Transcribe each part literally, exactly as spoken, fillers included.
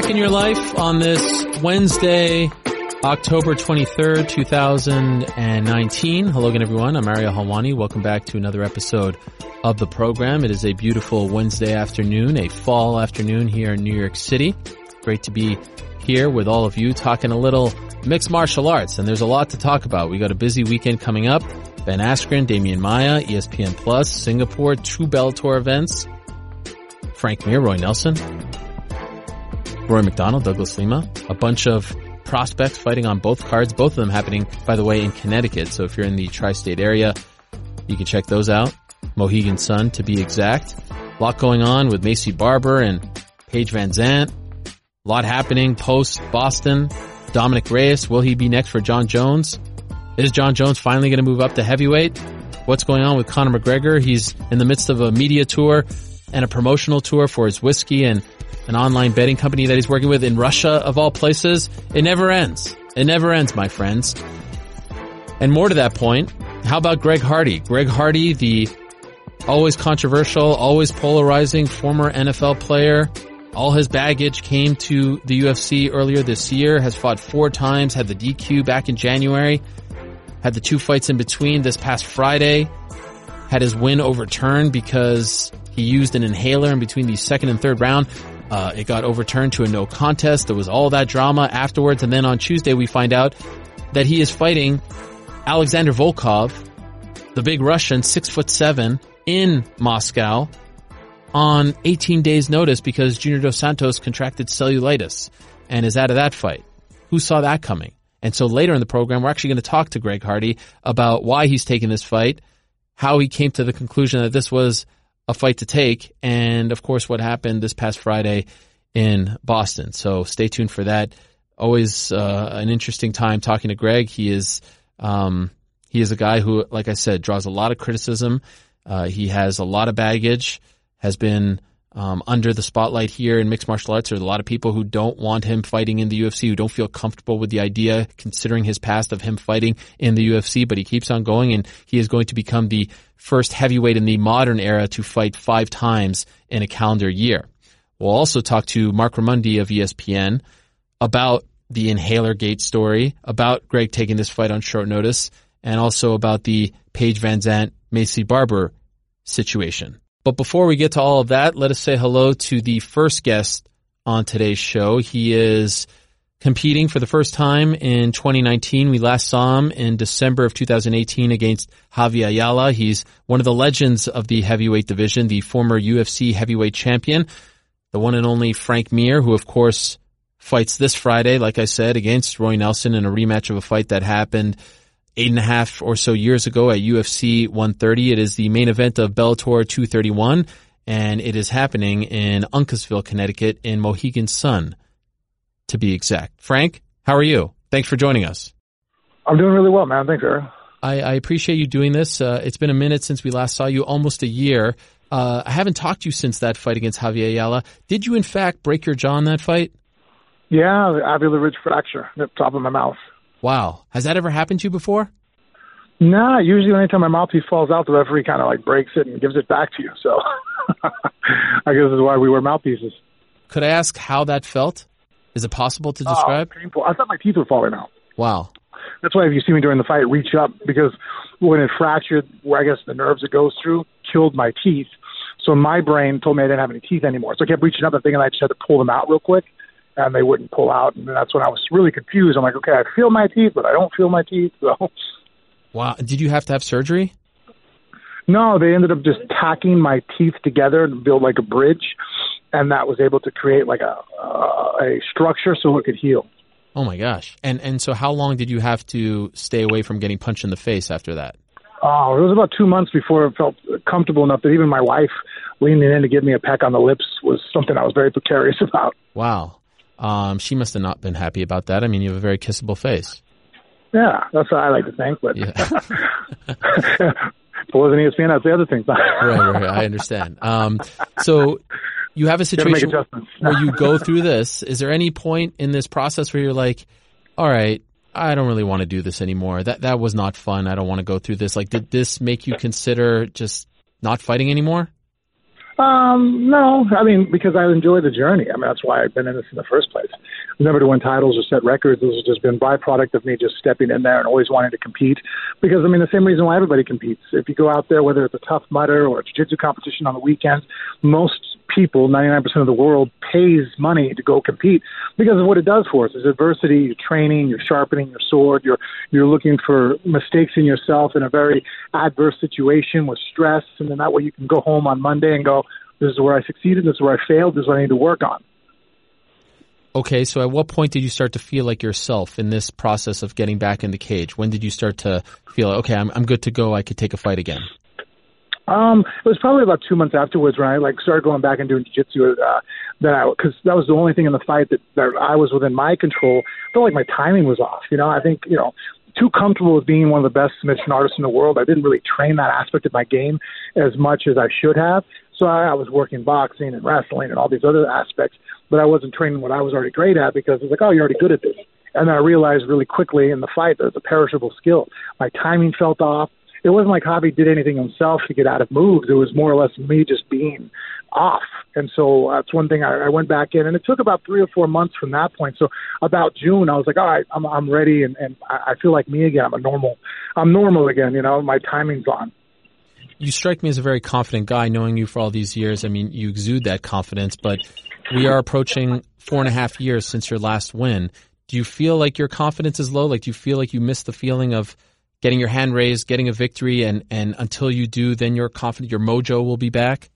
in your life on this Wednesday, October twenty-third, two thousand nineteen. Hello again, everyone. I'm Mario Halwani. Welcome back to another episode of the program. It is a beautiful Wednesday afternoon, a fall afternoon here in New York City. Great to be here with all of you talking a little mixed martial arts, and there's a lot to talk about. We got a busy weekend coming up. Ben Askren, Damian Maia, E S P N Plus, Singapore, two Bellator events. Frank Mir, Roy Nelson, Roy McDonald, Douglas Lima, a bunch of prospects fighting on both cards, both of them happening, by the way, in Connecticut. So if you're in the tri-state area, you can check those out. Mohegan Sun, to be exact. A lot going on with Maycee Barber and Paige Van Zandt. A lot happening post-Boston. Dominic Reyes, will he be next for John Jones? Is John Jones finally going to move up to heavyweight? What's going on with Conor McGregor? He's in the midst of a media tour and a promotional tour for his whiskey and an online betting company that he's working with in Russia, of all places. It never ends. It never ends, my friends. And more to that point, how about Greg Hardy? Greg Hardy, the always controversial, always polarizing former N F L player. All his baggage came to the U F C earlier this year, has fought four times, had the D Q back in January, had the two fights in between this past Friday, had his win overturned because he used an inhaler in between the second and third round. Uh, it got overturned to a no contest. There was all that drama afterwards. And then on Tuesday, we find out that he is fighting Alexander Volkov, the big Russian, six foot seven, in Moscow on eighteen days notice because Junior Dos Santos contracted cellulitis and is out of that fight. Who saw that coming? And so later in the program, we're actually going to talk to Greg Hardy about why he's taking this fight, how he came to the conclusion that this was a fight to take, and of course what happened this past Friday in Boston. So stay tuned for that. Always uh, an interesting time talking to Greg. He is um, he is a guy who, like I said, draws a lot of criticism. Uh, he has a lot of baggage, has been um, under the spotlight here in mixed martial arts. There's a lot of people who don't want him fighting in the U F C, who don't feel comfortable with the idea, considering his past of him fighting in the U F C, but he keeps on going, and he is going to become the first heavyweight in the modern era to fight five times in a calendar year. We'll also talk to Mark Ramundi of E S P N about the Inhaler Gate story, about Greg taking this fight on short notice, and also about the Paige Van Zandt, Maycee Barber situation. But before we get to all of that, let us say hello to the first guest on today's show. He is competing for the first time in twenty nineteen. We last saw him in December of two thousand eighteen against Javi Ayala. He's one of the legends of the heavyweight division, the former U F C heavyweight champion, the one and only Frank Mir, who of course fights this Friday, like I said, against Roy Nelson in a rematch of a fight that happened eight and a half or so years ago at U F C one thirty. It is the main event of Bellator two thirty-one, and it is happening in Uncasville, Connecticut, in Mohegan Sun, to be exact. Frank, how are you? Thanks for joining us. I'm doing really well, man. Thanks, Eric. I, I appreciate you doing this. Uh, it's been a minute since we last saw you, almost a year. Uh, I haven't talked to you since that fight against Javi Ayala. Did you, in fact, break your jaw in that fight? Yeah, the alveolar ridge fracture at the top of my mouth. Wow. Has that ever happened to you before? Nah, usually anytime my mouthpiece falls out, the referee kind of like breaks it and gives it back to you. So I guess this is why we wear mouthpieces. Could I ask how that felt? Is it possible to describe? Oh, painful. I thought my teeth were falling out. Wow. That's why if you see me during the fight, reach up, because when it fractured, where I guess the nerves it goes through, killed my teeth. So my brain told me I didn't have any teeth anymore. So I kept reaching up and thinking I just had to pull them out real quick, and they wouldn't pull out. And that's when I was really confused. I'm like, okay, I feel my teeth, but I don't feel my teeth. So. Wow. Did you have to have surgery? No, they ended up just tacking my teeth together to build like a bridge, and that was able to create like a uh, a structure so it could heal. Oh my gosh! And and so how long did you have to stay away from getting punched in the face after that? Oh, it was about two months before it felt comfortable enough that even my wife leaning in to give me a peck on the lips was something I was very precarious about. Wow. Um, she must have not been happy about that. I mean, you have a very kissable face. Yeah, that's what I like to think, but yeah. if it wasn't E S P N, I'd say other things. right, right, right, I understand. Um, so you have a situation where you go through this. Is there any point in this process where you're like, all right, I don't really want to do this anymore. That that was not fun. I don't want to go through this. Like, did this make you consider just not fighting anymore? Um, no, I mean, because I enjoy the journey. I mean, that's why I've been in this in the first place. Never to win titles or set records. This has just been byproduct of me just stepping in there and always wanting to compete. Because, I mean, the same reason why everybody competes. If you go out there, whether it's a Tough Mudder or a jiu-jitsu competition on the weekends, most people, ninety-nine percent of the world, pays money to go compete because of what it does for us. Is adversity, you're training, you're sharpening your sword, you're you're looking for mistakes in yourself in a very adverse situation with stress, and then that way you can go home on Monday and go, this is where I succeeded, this is where I failed, this is what I need to work on. Okay, so at what point did you start to feel like yourself in this process of getting back in the cage? When did you start to feel, okay, I'm I'm good to go, I could take a fight again? Um, it was probably about two months afterwards when I like started going back and doing jiu-jitsu. Uh, that I, because that was the only thing in the fight that, that I was within my control. I felt like my timing was off. You know, I think you know, too comfortable with being one of the best submission artists in the world. I didn't really train that aspect of my game as much as I should have. So I, I was working boxing and wrestling and all these other aspects, but I wasn't training what I was already great at because it's like, oh, you're already good at this. And then I realized really quickly in the fight that it's a perishable skill. My timing felt off. It wasn't like Javi did anything himself to get out of moves. It was more or less me just being off. And so that's one thing I, I went back in. And it took about three or four months from that point. So about June, I was like, all right, I'm, I'm ready. And, and I feel like me again. I'm a normal. I'm normal again. You know, my timing's on. You strike me as a very confident guy, knowing you for all these years. I mean, you exude that confidence. But we are approaching four and a half years since your last win. Do you feel like your confidence is low? Like, do you feel like you miss the feeling of getting your hand raised, getting a victory, and, and until you do, then you're confident your mojo will be back?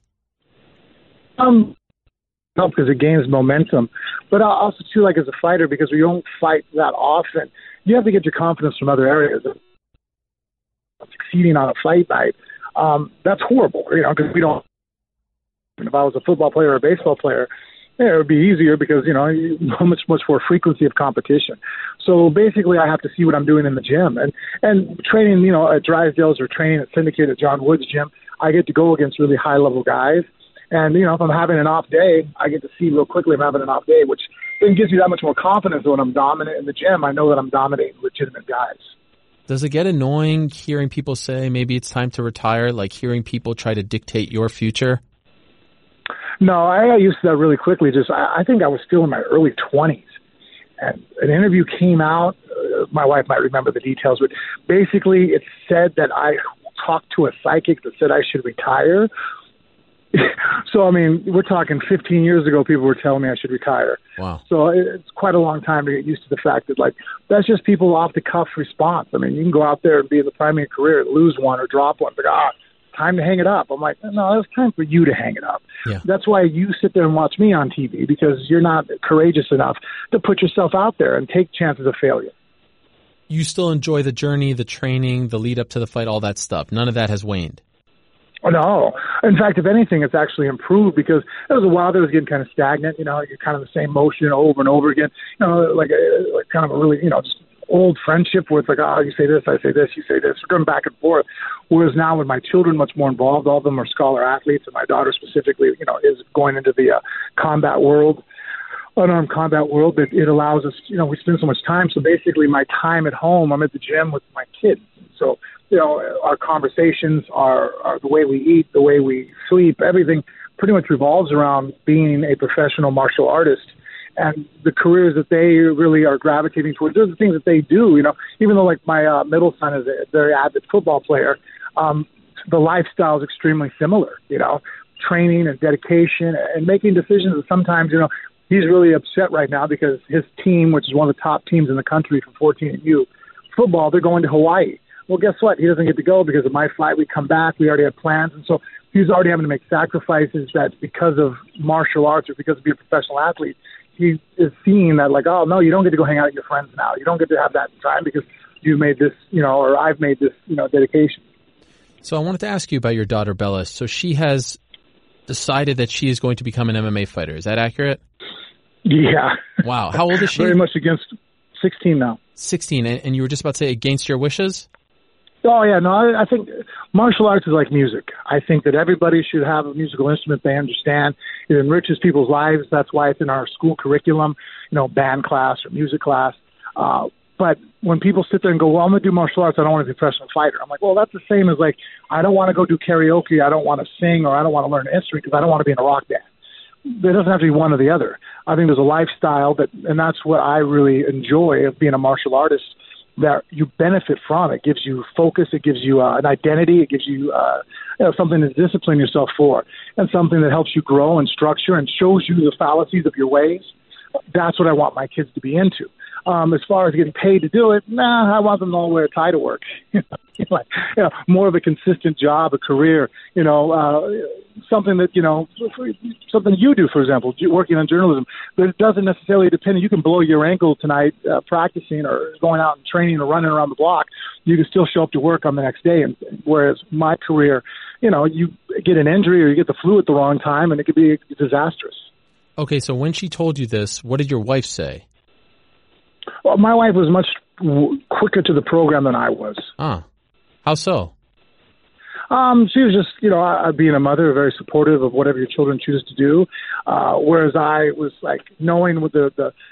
Um, no, because it gains momentum. But also, too, like as a fighter, because we don't fight that often, you have to get your confidence from other areas. Succeeding on a fight night, um, that's horrible, you know, because we don't. If I was a football player or a baseball player, yeah, it would be easier because, you know, much, much more frequency of competition. So basically I have to see what I'm doing in the gym. And, and training, you know, at Drysdale's or training at Syndicate at John Wood's gym, I get to go against really high-level guys. And, you know, if I'm having an off day, I get to see real quickly if I'm having an off day, which then gives me that much more confidence when I'm dominant in the gym. I know that I'm dominating legitimate guys. Does it get annoying hearing people say maybe it's time to retire, like hearing people try to dictate your future? No, I got used to that really quickly. Just, I, I think I was still in my early twenties, and an interview came out. Uh, my wife might remember the details, but basically it said that I talked to a psychic that said I should retire. So, I mean, we're talking fifteen years ago, people were telling me I should retire. Wow. So it's quite a long time to get used to the fact that, like, that's just people off-the-cuff response. I mean, you can go out there and be in the prime of your career, lose one or drop one, but, ah, time to hang it up. I'm like, no, it's time for you to hang it up. Yeah. That's why you sit there and watch me on T V, because you're not courageous enough to put yourself out there and take chances of failure. You still enjoy the journey, the training, the lead up to the fight, all that stuff. None of that has waned. Oh, no. In fact, if anything, it's actually improved because there was a while that was getting kind of stagnant. You know, you're kind of the same motion over and over again. You know, like a, like kind of a really, you know, just old friendship where it's like, oh, you say this, I say this, you say this. We're going back and forth. Whereas now with my children, much more involved. All of them are scholar athletes, and my daughter specifically, you know, is going into the uh, combat world, unarmed combat world. That it allows us, you know, we spend so much time. So basically, my time at home, I'm at the gym with my kids. So, you know, our conversations, are, are the way we eat, the way we sleep, everything pretty much revolves around being a professional martial artist. And the careers that they really are gravitating towards, those are the things that they do, you know, even though like my uh, middle son is a very avid football player, um, the lifestyle is extremely similar, you know, training and dedication and making decisions that sometimes, you know, he's really upset right now because his team, which is one of the top teams in the country for fourteen and U football, they're going to Hawaii. Well, guess what? He doesn't get to go because of my flight. We come back. We already have plans. And so he's already having to make sacrifices that because of martial arts or because of being a professional athlete, he is seeing that like, oh, no, you don't get to go hang out with your friends now. You don't get to have that time because you've made this, you know, or I've made this, you know, dedication. So I wanted to ask you about your daughter, Bella. So she has decided that she is going to become an M M A fighter. Is that accurate? Yeah. Wow. How old is she? Very much against sixteen now. sixteen. And you were just about to say against your wishes? Oh, yeah. No, I, I think martial arts is like music. I think that everybody should have a musical instrument they understand. It enriches people's lives. That's why it's in our school curriculum, you know, band class or music class. Uh, But when people sit there and go, well, I'm going to do martial arts, I don't want to be a professional fighter. I'm like, well, that's the same as like, I don't want to go do karaoke, I don't want to sing, or I don't want to learn an instrument because I don't want to be in a rock band. There doesn't have to be one or the other. I think there's a lifestyle that, and that's what I really enjoy of being a martial artist, that you benefit from. It gives you focus, it gives you uh, an identity, it gives you, uh, you know, something to discipline yourself for, and something that helps you grow and structure and shows you the fallacies of your ways. That's what I want my kids to be into. Um, as far as getting paid to do it, nah, I want them to all wear a tie to work. you know, like, you know, more of a consistent job, a career, you know, uh, something that, you know, something you do, for example, working on journalism, but it doesn't necessarily depend. You can blow your ankle tonight uh, practicing or going out and training or running around the block. You can still show up to work on the next day. And whereas my career, you know, you get an injury or you get the flu at the wrong time and it could be disastrous. Okay, so when she told you this, what did your wife say? Well, my wife was much w- quicker to the program than I was. Ah, how so? Um, she was just, you know, uh, being a mother, very supportive of whatever your children choose to do. Uh, whereas I was like knowing with the, the,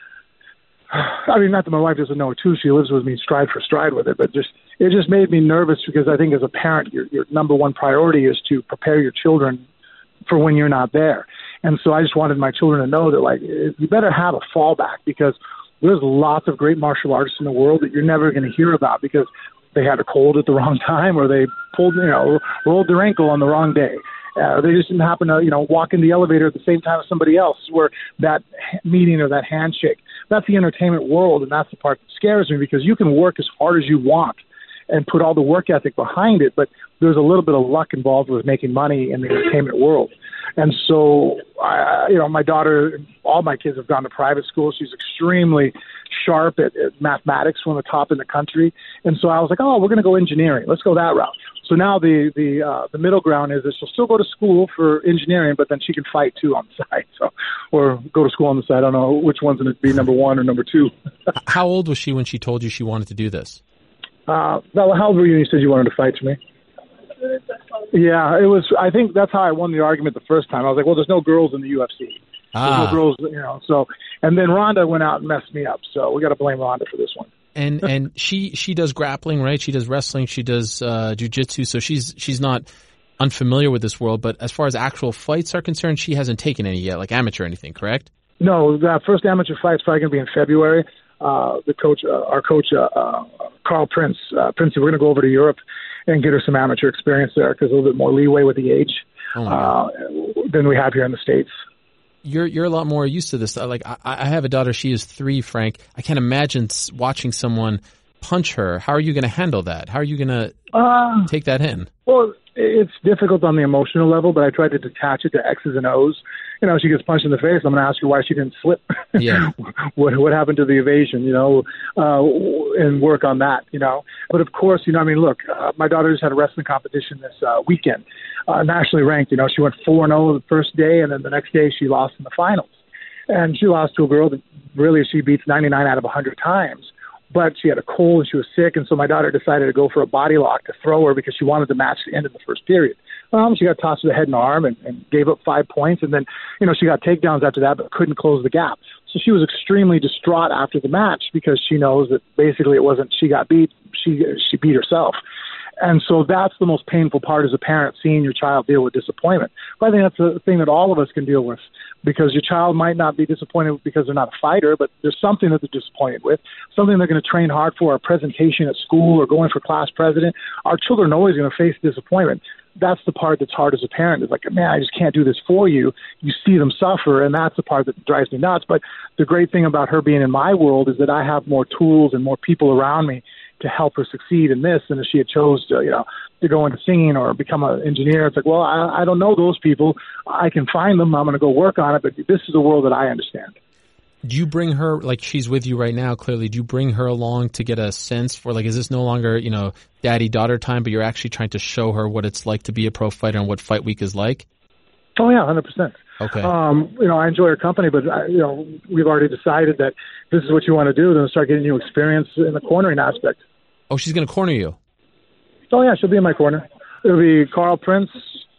I mean, not that my wife doesn't know it too. She lives with me stride for stride with it, but just, it just made me nervous because I think as a parent, your, your number one priority is to prepare your children for when you're not there. And so I just wanted my children to know that, like, you better have a fallback because there's lots of great martial artists in the world that you're never going to hear about because they had a cold at the wrong time or they pulled, you know, rolled their ankle on the wrong day. Uh, they just didn't happen to, you know, walk in the elevator at the same time as somebody else where that meeting or that handshake. That's the entertainment world, and that's the part that scares me because you can work as hard as you want and put all the work ethic behind it, but there's a little bit of luck involved with making money in the entertainment world. And so, I, you know, my daughter, all my kids have gone to private school. She's extremely sharp at, at mathematics, one of the top in the country. And so I was like, oh, we're going to go engineering. Let's go that route. So now the the uh, the middle ground is that she'll still go to school for engineering, but then she can fight too on the side, so or go to school on the side. I don't know which one's going to be number one or number two. How old was she when she told you she wanted to do this? Uh, well, how old were you when you said you wanted to fight to me? Yeah, it was. I think that's how I won the argument the first time. I was like, well, there's no girls in the U F C. There's Ah. no girls, you know. So, and then Ronda went out and messed me up. So we got to blame Ronda for this one. And and she she does grappling, right? She does wrestling. She does uh, jiu-jitsu. So she's she's not unfamiliar with this world. But as far as actual fights are concerned, she hasn't taken any yet, like amateur or anything, correct? No, the first amateur fight's probably going to be in February. Uh, the coach, uh, our coach, uh, uh, Carl Prince, uh, Princey, we're going to go over to Europe and get her some amateur experience there because a little bit more leeway with the age Oh my uh, than we have here in the States. You're you're a lot more used to this. Like I, I have a daughter; she is three. Frank, I can't imagine s- watching someone punch her. How are you going to handle that? How are you going to Uh, take that in? Well, it's difficult on the emotional level, but I tried to detach it to X's and O's. You know, she gets punched in the face. I'm going to ask her why she didn't slip. Yeah. what what happened to the evasion? You know, uh, and work on that. You know, but of course, you know, I mean, look, uh, my daughter just had a wrestling competition this uh, weekend, uh, nationally ranked. You know, she went four and zero the first day, and then the next day she lost in the finals, and she lost to a girl that really she beats ninety-nine out of one hundred times. But she had a cold and she was sick, and so my daughter decided to go for a body lock to throw her because she wanted the match to end in the first period. Um, she got tossed to the head and arm and, and gave up five points, and then, you know, she got takedowns after that but couldn't close the gap. So she was extremely distraught after the match because she knows that basically it wasn't she got beat, she she beat herself. And so that's the most painful part as a parent, seeing your child deal with disappointment. But I think that's the thing that all of us can deal with, because your child might not be disappointed because they're not a fighter, but there's something that they're disappointed with, something they're going to train hard for, a presentation at school or going for class president. Our children are always going to face disappointment. That's the part that's hard as a parent. It's like, man, I just can't do this for you. You see them suffer, and that's the part that drives me nuts. But the great thing about her being in my world is that I have more tools and more people around me to help her succeed in this than if she had chose to, you know, to go into singing or become an engineer. It's like, well, I, I don't know those people. I can find them. I'm going to go work on it. But this is a world that I understand. Do you bring her, like she's with you right now, clearly, do you bring her along to get a sense for, like, is this no longer, you know, daddy-daughter time, but you're actually trying to show her what it's like to be a pro fighter and what Fight Week is like? Oh, yeah, one hundred percent. Okay. Um, you know, I enjoy her company, but, I, you know, we've already decided that this is what you want to do, then start getting you experience in the cornering aspect. Oh, she's going to corner you? Oh, yeah, she'll be in my corner. It'll be Carl Prince,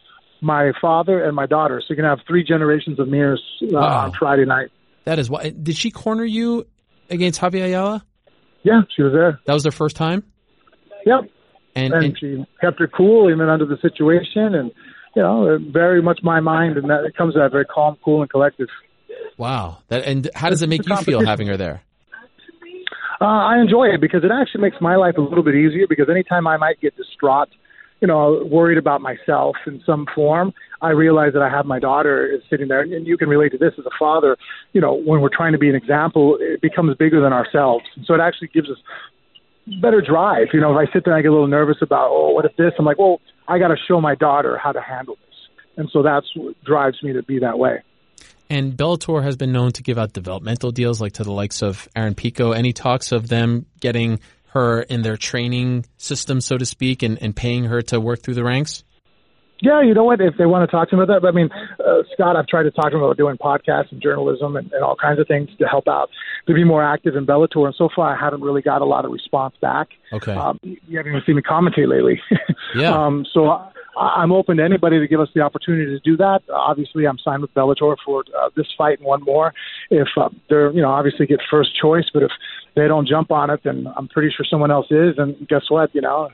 my father, and my daughter. So you can have three generations of mirrors uh, Wow. on Friday night. That is why. Did she corner you against Javier Ayala? Yeah, she was there. That was their first time? Yep. And, and, and she kept her cool even under the situation, and, you know, very much my mind, and that it comes out very calm, cool, and collected. Wow. That And how does it make you feel having her there? Uh, I enjoy it because it actually makes my life a little bit easier, because anytime I might get distraught, you know, worried about myself in some form, I realize that I have my daughter sitting there, and you can relate to this as a father. You know, when we're trying to be an example, it becomes bigger than ourselves. And so it actually gives us better drive. You know, if I sit there and I get a little nervous about, oh, what if this? I'm like, well, I got to show my daughter how to handle this. And so that's what drives me to be that way. And Bellator has been known to give out developmental deals, like to the likes of Aaron Pico. Any talks of them getting her in their training system, so to speak, and, and paying her to work through the ranks? Yeah, you know what? If they want to talk to me about that, but I mean, uh, Scott, I've tried to talk to him about doing podcasts and journalism and, and all kinds of things to help out, to be more active in Bellator. And so far, I haven't really got a lot of response back. Okay. Um, you haven't even seen me commentate lately. Yeah. um, so I, I'm open to anybody to give us the opportunity to do that. Obviously, I'm signed with Bellator for uh, this fight and one more. If uh, they're, you know, obviously get first choice, but if they don't jump on it, then I'm pretty sure someone else is. And guess what? You know.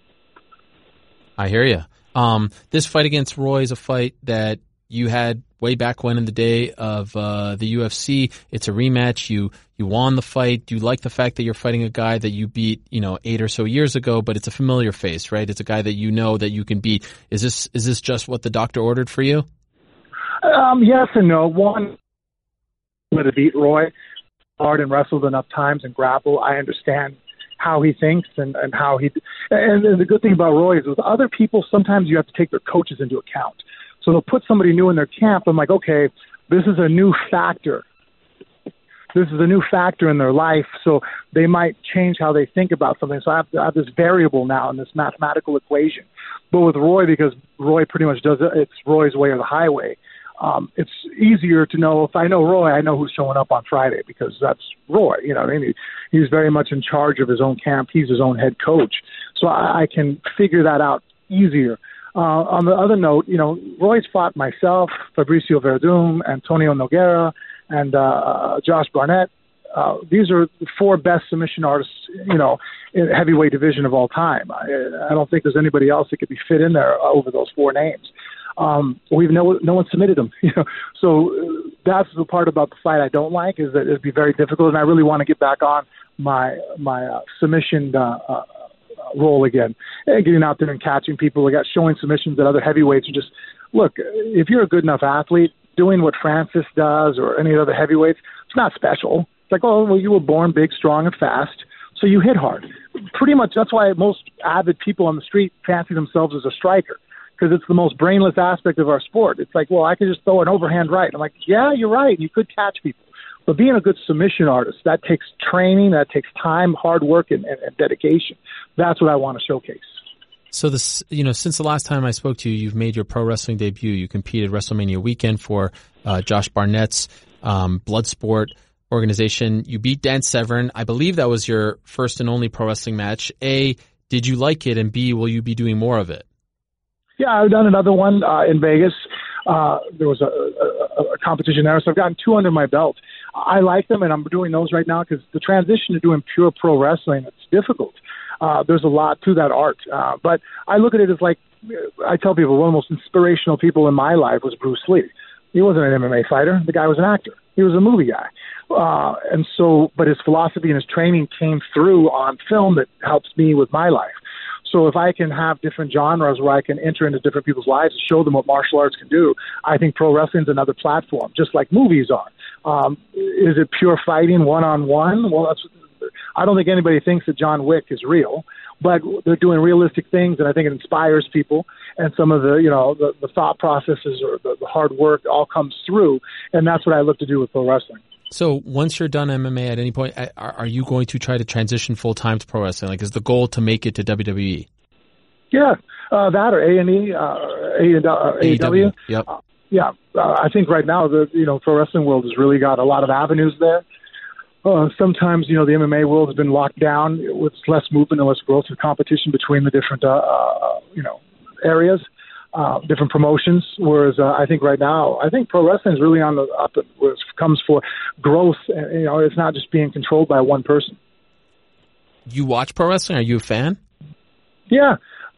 I hear you. Um, this fight against Roy is a fight that you had way back when in the day of uh, the U F C. It's a rematch. You you won the fight. Do you like the fact that you're fighting a guy that you beat, you know, eight or so years ago, but it's a familiar face, right? It's a guy that you know that you can beat. Is this is this just what the doctor ordered for you? Um, yes and no. One, to beat Roy hard and wrestled enough times and grapple, I understand how he thinks and, and how he – and the good thing about Roy is with other people, sometimes you have to take their coaches into account. So they'll put somebody new in their camp. I'm like, okay, this is a new factor. This is a new factor in their life, so they might change how they think about something. So I have, I have this variable now in this mathematical equation. But with Roy, because Roy pretty much does it, it's Roy's way or the highway. Um, it's easier to know, if I know Roy, I know who's showing up on Friday, because that's Roy. You know what I mean? He, he's very much in charge of his own camp. He's his own head coach. So I, I can figure that out easier. Uh, on the other note, you know, Roy's fought myself, Fabricio Verdum, Antonio Nogueira, and uh, Josh Barnett. Uh, these are the four best submission artists, you know, in heavyweight division of all time. I, I don't think there's anybody else that could be fit in there over those four names. Um, we've no no one submitted them, you know. So uh, that's the part about the fight I don't like, is that it'd be very difficult, and I really want to get back on my my uh, submission uh, uh, role again, and getting out there and catching people. I got showing submissions that other heavyweights are just look. If you're a good enough athlete, doing what Francis does or any other heavyweights, it's not special. It's like, oh, well, you were born big, strong, and fast, so you hit hard. Pretty much that's why most avid people on the street fancy themselves as a striker, because it's the most brainless aspect of our sport. It's like, well, I could just throw an overhand right. I'm like, yeah, you're right. You could catch people. But being a good submission artist, that takes training, that takes time, hard work, and, and, and dedication. That's what I want to showcase. So this, you know, since the last time I spoke to you, you've made your pro wrestling debut. You competed WrestleMania weekend for uh, Josh Barnett's um, Bloodsport organization. You beat Dan Severn. I believe that was your first and only pro wrestling match. A, did you like it? And B, will you be doing more of it? Yeah, I've done another one uh, in Vegas. Uh, there was a, a, a competition there, so I've gotten two under my belt. I like them, and I'm doing those right now because the transition to doing pure pro wrestling, it's difficult. Uh, there's a lot to that art. Uh, but I look at it as like, I tell people, one of the most inspirational people in my life was Bruce Lee. He wasn't an M M A fighter. The guy was an actor. He was a movie guy. Uh, and so, but his philosophy and his training came through on film that helps me with my life. So if I can have different genres where I can enter into different people's lives and show them what martial arts can do, I think pro wrestling is another platform, just like movies are. Um, is it pure fighting one-on-one? Well, that's, I don't think anybody thinks that John Wick is real, but they're doing realistic things, and I think it inspires people. And some of the, you know, the, the thought processes or the, the hard work all comes through, and that's what I look to do with pro wrestling. So once you're done M M A at any point, are, are you going to try to transition full-time to pro wrestling? Like, is the goal to make it to W W E? Yeah, uh, that or A and E, uh, A E W. Yep. Uh, yeah, uh, I think right now the you know pro wrestling world has really got a lot of avenues there. Uh, sometimes you know the M M A world has been locked down with less movement and less growth and competition between the different uh, uh, you know areas. Uh, different promotions, whereas uh, I think right now, I think pro wrestling is really on the up when it comes for growth. And, you know, it's not just being controlled by one person. You watch pro wrestling? Are you a fan? Yeah.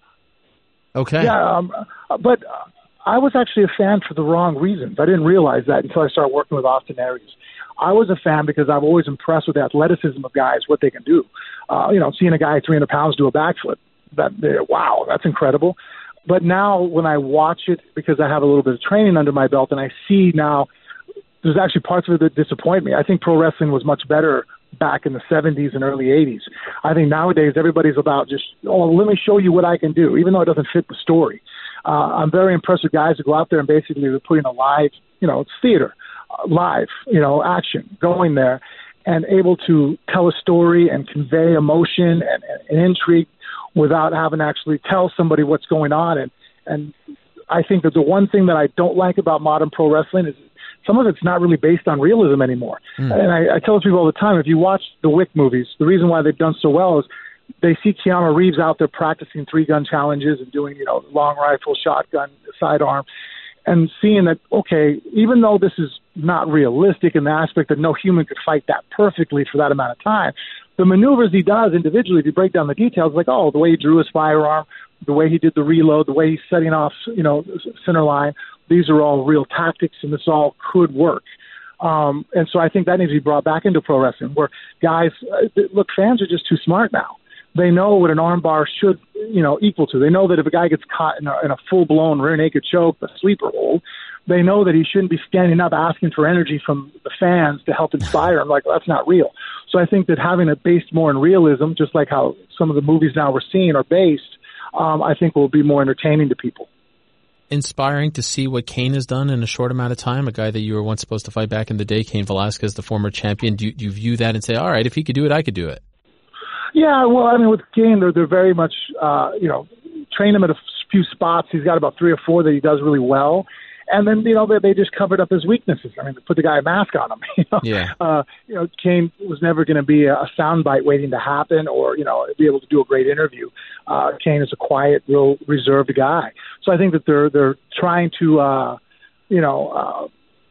Okay. Yeah, um, but I was actually a fan for the wrong reasons. I didn't realize that until I started working with Austin Aries. I was a fan because I'm always impressed with the athleticism of guys, what they can do. Uh, you know, seeing a guy three hundred pounds do a backflip, that wow, that's incredible. But now when I watch it, because I have a little bit of training under my belt, and I see now there's actually parts of it that disappoint me. I think pro wrestling was much better back in the seventies and early eighties. I think nowadays everybody's about just, oh, let me show you what I can do, even though it doesn't fit the story. Uh, I'm very impressed with guys who go out there and basically they're putting a live, you know, it's theater, uh, live, you know, action, going there and able to tell a story and convey emotion and, and, and intrigue without having to actually tell somebody what's going on. And, and I think that the one thing that I don't like about modern pro wrestling is some of it's not really based on realism anymore. Mm. And I, I tell people all the time, if you watch the Wick movies, the reason why they've done so well is they see Keanu Reeves out there practicing three-gun challenges and doing, you know, long rifle, shotgun, sidearm, and seeing that, okay, even though this is not realistic in the aspect that no human could fight that perfectly for that amount of time, the maneuvers he does individually, if you break down the details, like, oh, the way he drew his firearm, the way he did the reload, the way he's setting off, you know, center line, these are all real tactics, and this all could work. Um, and so I think that needs to be brought back into pro wrestling, where guys, uh, look, fans are just too smart now. They know what an armbar should, you know, equal to. They know that if a guy gets caught in a, in a full-blown rear naked choke, a sleeper hold, they know that he shouldn't be standing up asking for energy from the fans to help inspire him. Like, well, that's not real. So I think that having it based more in realism, just like how some of the movies now we're seeing are based, um, I think will be more entertaining to people. Inspiring to see what Cain has done in a short amount of time, a guy that you were once supposed to fight back in the day, Cain Velasquez, the former champion. Do you, do you view that and say, all right, if he could do it, I could do it? Yeah, well, I mean, with Cain, they're, they're very much, uh, you know, train him at a few spots. He's got about three or four that he does really well. And then, you know, they, they just covered up his weaknesses. I mean, they put the guy a mask on him. You know, yeah. uh, you know, Cain was never going to be a, a soundbite waiting to happen or, you know, be able to do a great interview. Uh, Cain is a quiet, real reserved guy. So I think that they're they're trying to, uh, you know, uh,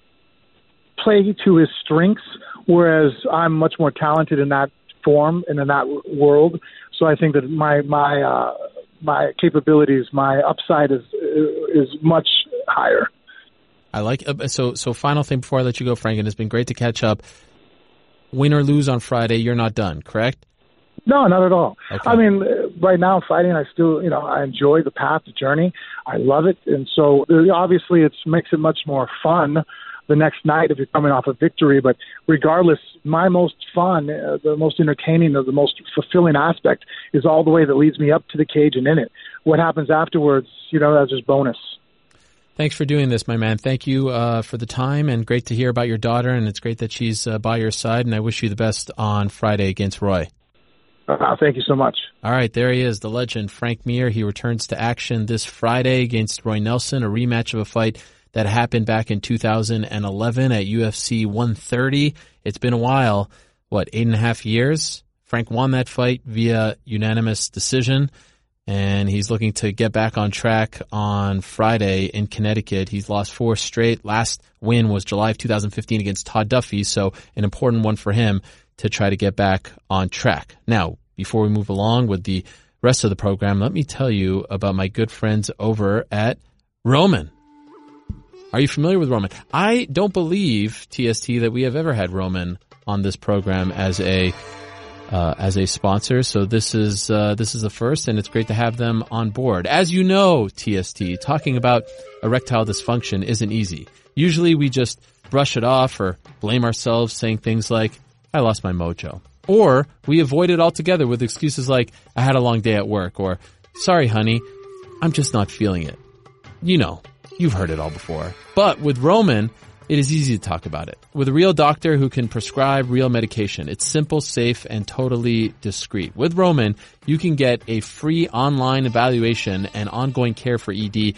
play to his strengths, whereas I'm much more talented in that form and in that world. So I think that my my uh, my capabilities, my upside is is much higher. I like uh, so. So, final thing before I let you go, Frank, and it's been great to catch up. Win or lose on Friday, you're not done, correct? No, not at all. Okay. I mean, right now fighting, I still, you know, I enjoy the path, the journey. I love it, and so obviously it makes it much more fun the next night if you're coming off a victory. But regardless, my most fun, uh, the most entertaining, or the most fulfilling aspect is all the way that leads me up to the cage and in it. What happens afterwards, you know, that's just bonus. Thanks for doing this, my man. Thank you uh, for the time, and great to hear about your daughter, and it's great that she's uh, by your side, and I wish you the best on Friday against Roy. Uh, thank you so much. All right, there he is, the legend, Frank Mir. He returns to action this Friday against Roy Nelson, a rematch of a fight that happened back in two thousand eleven at U F C one thirty. It's been a while, what, eight and a half years? Frank won that fight via unanimous decision. And he's looking to get back on track on Friday in Connecticut. He's lost four straight. Last win was July of two thousand fifteen against Todd Duffy, so an important one for him to try to get back on track. Now, before we move along with the rest of the program, let me tell you about my good friends over at Roman. Are you familiar with Roman? I don't believe, T S T, that we have ever had Roman on this program as a Uh, as a sponsor, so this is uh, this is the first, and it's great to have them on board. As you know, T S T, talking about erectile dysfunction isn't easy. Usually we just brush it off or blame ourselves, saying things like, I lost my mojo. Or we avoid it altogether with excuses like, I had a long day at work, or, sorry honey, I'm just not feeling it. You know, you've heard it all before. But with Roman, it is easy to talk about it. With a real doctor who can prescribe real medication, it's simple, safe, and totally discreet. With Roman, you can get a free online evaluation and ongoing care for E D,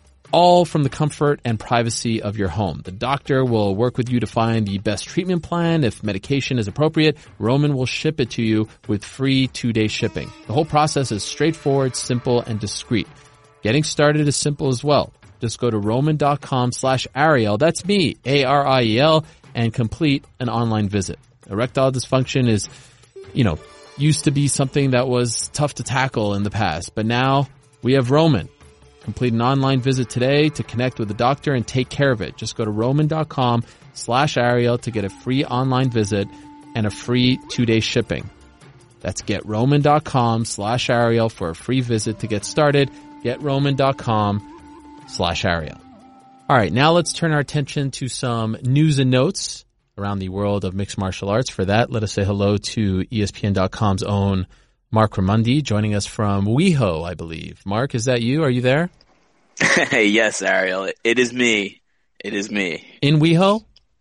all from the comfort and privacy of your home. The doctor will work with you to find the best treatment plan. If medication is appropriate, Roman will ship it to you with free two-day shipping. The whole process is straightforward, simple, and discreet. Getting started is simple as well. Just go to roman.com slash Ariel, that's me, A R I E L, and complete an online visit. Erectile dysfunction is, you know, used to be something that was tough to tackle in the past, but now we have Roman. Complete an online visit today to connect with a doctor and take care of it. Just go to roman.com slash Ariel to get a free online visit and a free two-day shipping. That's getroman.com slash Ariel for a free visit to get started. Getroman.com slash Ariel. All right, now let's turn our attention to some news and notes around the world of mixed martial arts. For that, let us say hello to E S P N dot com's own Mark Ramundi, joining us from WeHo, I believe. Mark, is that you? Are you there? Yes, Ariel. It is me. It is me. In WeHo?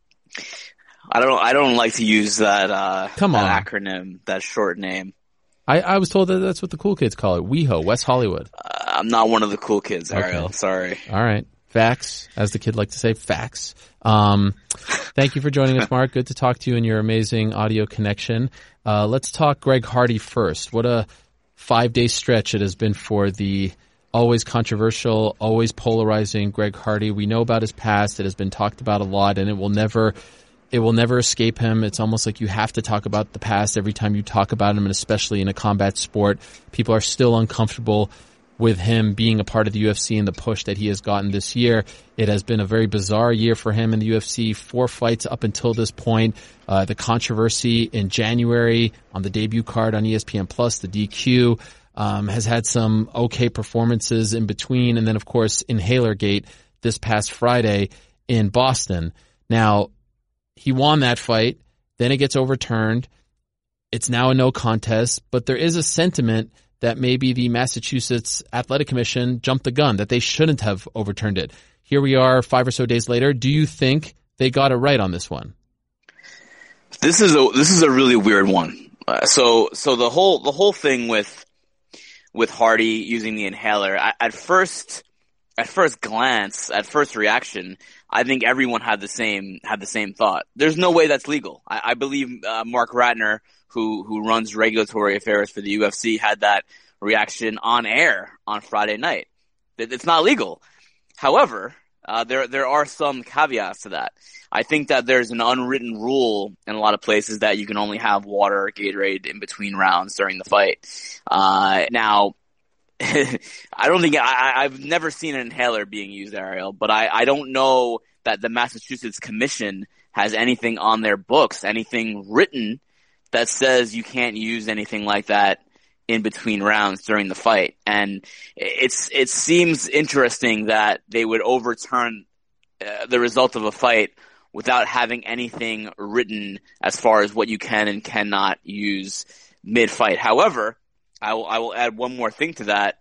I don't. I don't like to use that. Uh, Come that on. acronym, that short name. I, I was told that that's what the cool kids call it. WeHo, West Hollywood. Uh, I'm not one of the cool kids, Ariel. Okay. Sorry. All right. Facts, as the kid like to say, facts. Um, thank you for joining us, Mark. Good to talk to you and your amazing audio connection. Uh, let's talk Greg Hardy first. What a five-day stretch it has been for the always controversial, always polarizing Greg Hardy. We know about his past. It has been talked about a lot, and it will never it will never escape him. It's almost like you have to talk about the past every time you talk about him, and especially in a combat sport. People are still uncomfortable with him being a part of the U F C and the push that he has gotten this year. It has been a very bizarre year for him in the U F C. Four fights up until this point. Uh, the controversy in January on the debut card on E S P N Plus, the D Q, um, has had some okay performances in between. And then, of course, Inhalergate this past Friday in Boston. Now, he won that fight. Then it gets overturned. It's now a no contest, but there is a sentiment that maybe the Massachusetts Athletic Commission jumped the gun, that they shouldn't have overturned it. Here we are five or so days later. Do you think they got it right on this one? This is a this is a really weird one. Uh, so so the whole the whole thing with with Hardy using the inhaler, I, at first at first glance, at first reaction, I think everyone had the same had the same thought. There's no way that's legal. I, I believe uh, Mark Ratner, who who runs regulatory affairs for the U F C, had that reaction on air on Friday night. It's not legal. However, uh, there there are some caveats to that. I think that there's an unwritten rule in a lot of places that you can only have water or Gatorade in between rounds during the fight. Uh, now, I don't think I, I've never seen an inhaler being used, Ariel, but I, I don't know that the Massachusetts Commission has anything on their books, anything written that says you can't use anything like that in between rounds during the fight. And it's it seems interesting that they would overturn uh, the result of a fight without having anything written as far as what you can and cannot use mid-fight. However, I will, I will add one more thing to that.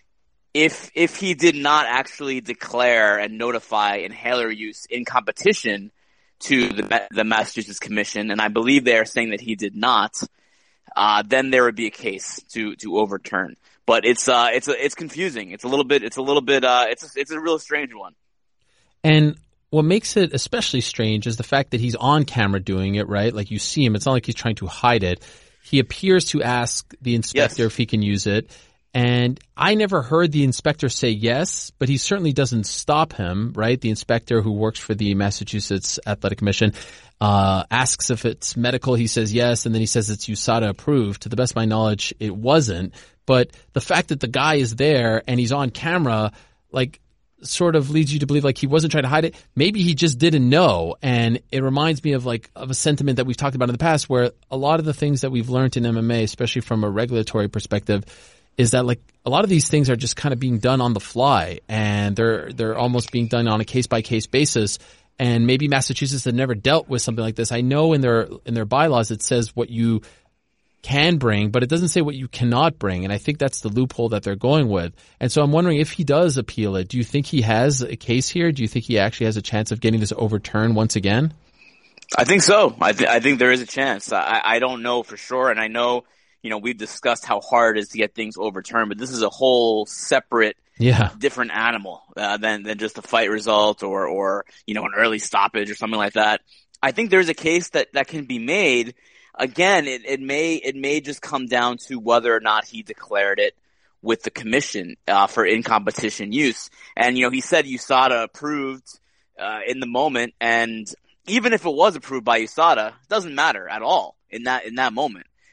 If if he did not actually declare and notify inhaler use in competition to the the Massachusetts Commission, and I believe they are saying that he did not, uh, then there would be a case to to overturn. But it's uh it's a, it's confusing. It's a little bit it's a little bit uh it's a, it's a real strange one. And what makes it especially strange is the fact that he's on camera doing it, right? Like you see him. It's not like he's trying to hide it. He appears to ask the inspector Yes. if he can use it. And I never heard the inspector say yes, but he certainly doesn't stop him, right? The inspector who works for the Massachusetts Athletic Commission uh asks if it's medical. He says yes, and then he says it's U S A D A approved. To the best of my knowledge, it wasn't. But the fact that the guy is there and he's on camera, like, sort of leads you to believe like he wasn't trying to hide it. Maybe he just didn't know. And it reminds me of like of a sentiment that we've talked about in the past, where a lot of the things that we've learned in M M A, especially from a regulatory perspective, is that like a lot of these things are just kind of being done on the fly, and they're they're almost being done on a case by case basis. And maybe Massachusetts had never dealt with something like this. I know in their in their bylaws it says what you can bring, but it doesn't say what you cannot bring. And I think that's the loophole that they're going with. And so I'm wondering if he does appeal it, do you think he has a case here? Do you think he actually has a chance of getting this overturned once again? I think so. I, th- I think there is a chance. I, I don't know for sure. And I know, you know, we've discussed how hard it is to get things overturned, but this is a whole separate, yeah, different animal uh, than, than just a fight result or, or, you know, an early stoppage or something like that. I think there's a case that, that can be made. Again, it, it may it may just come down to whether or not he declared it with the commission uh, for in competition use. And you know, he said U S A D A approved uh, in the moment, and even if it was approved by U S A D A, it doesn't matter at all in that in that moment.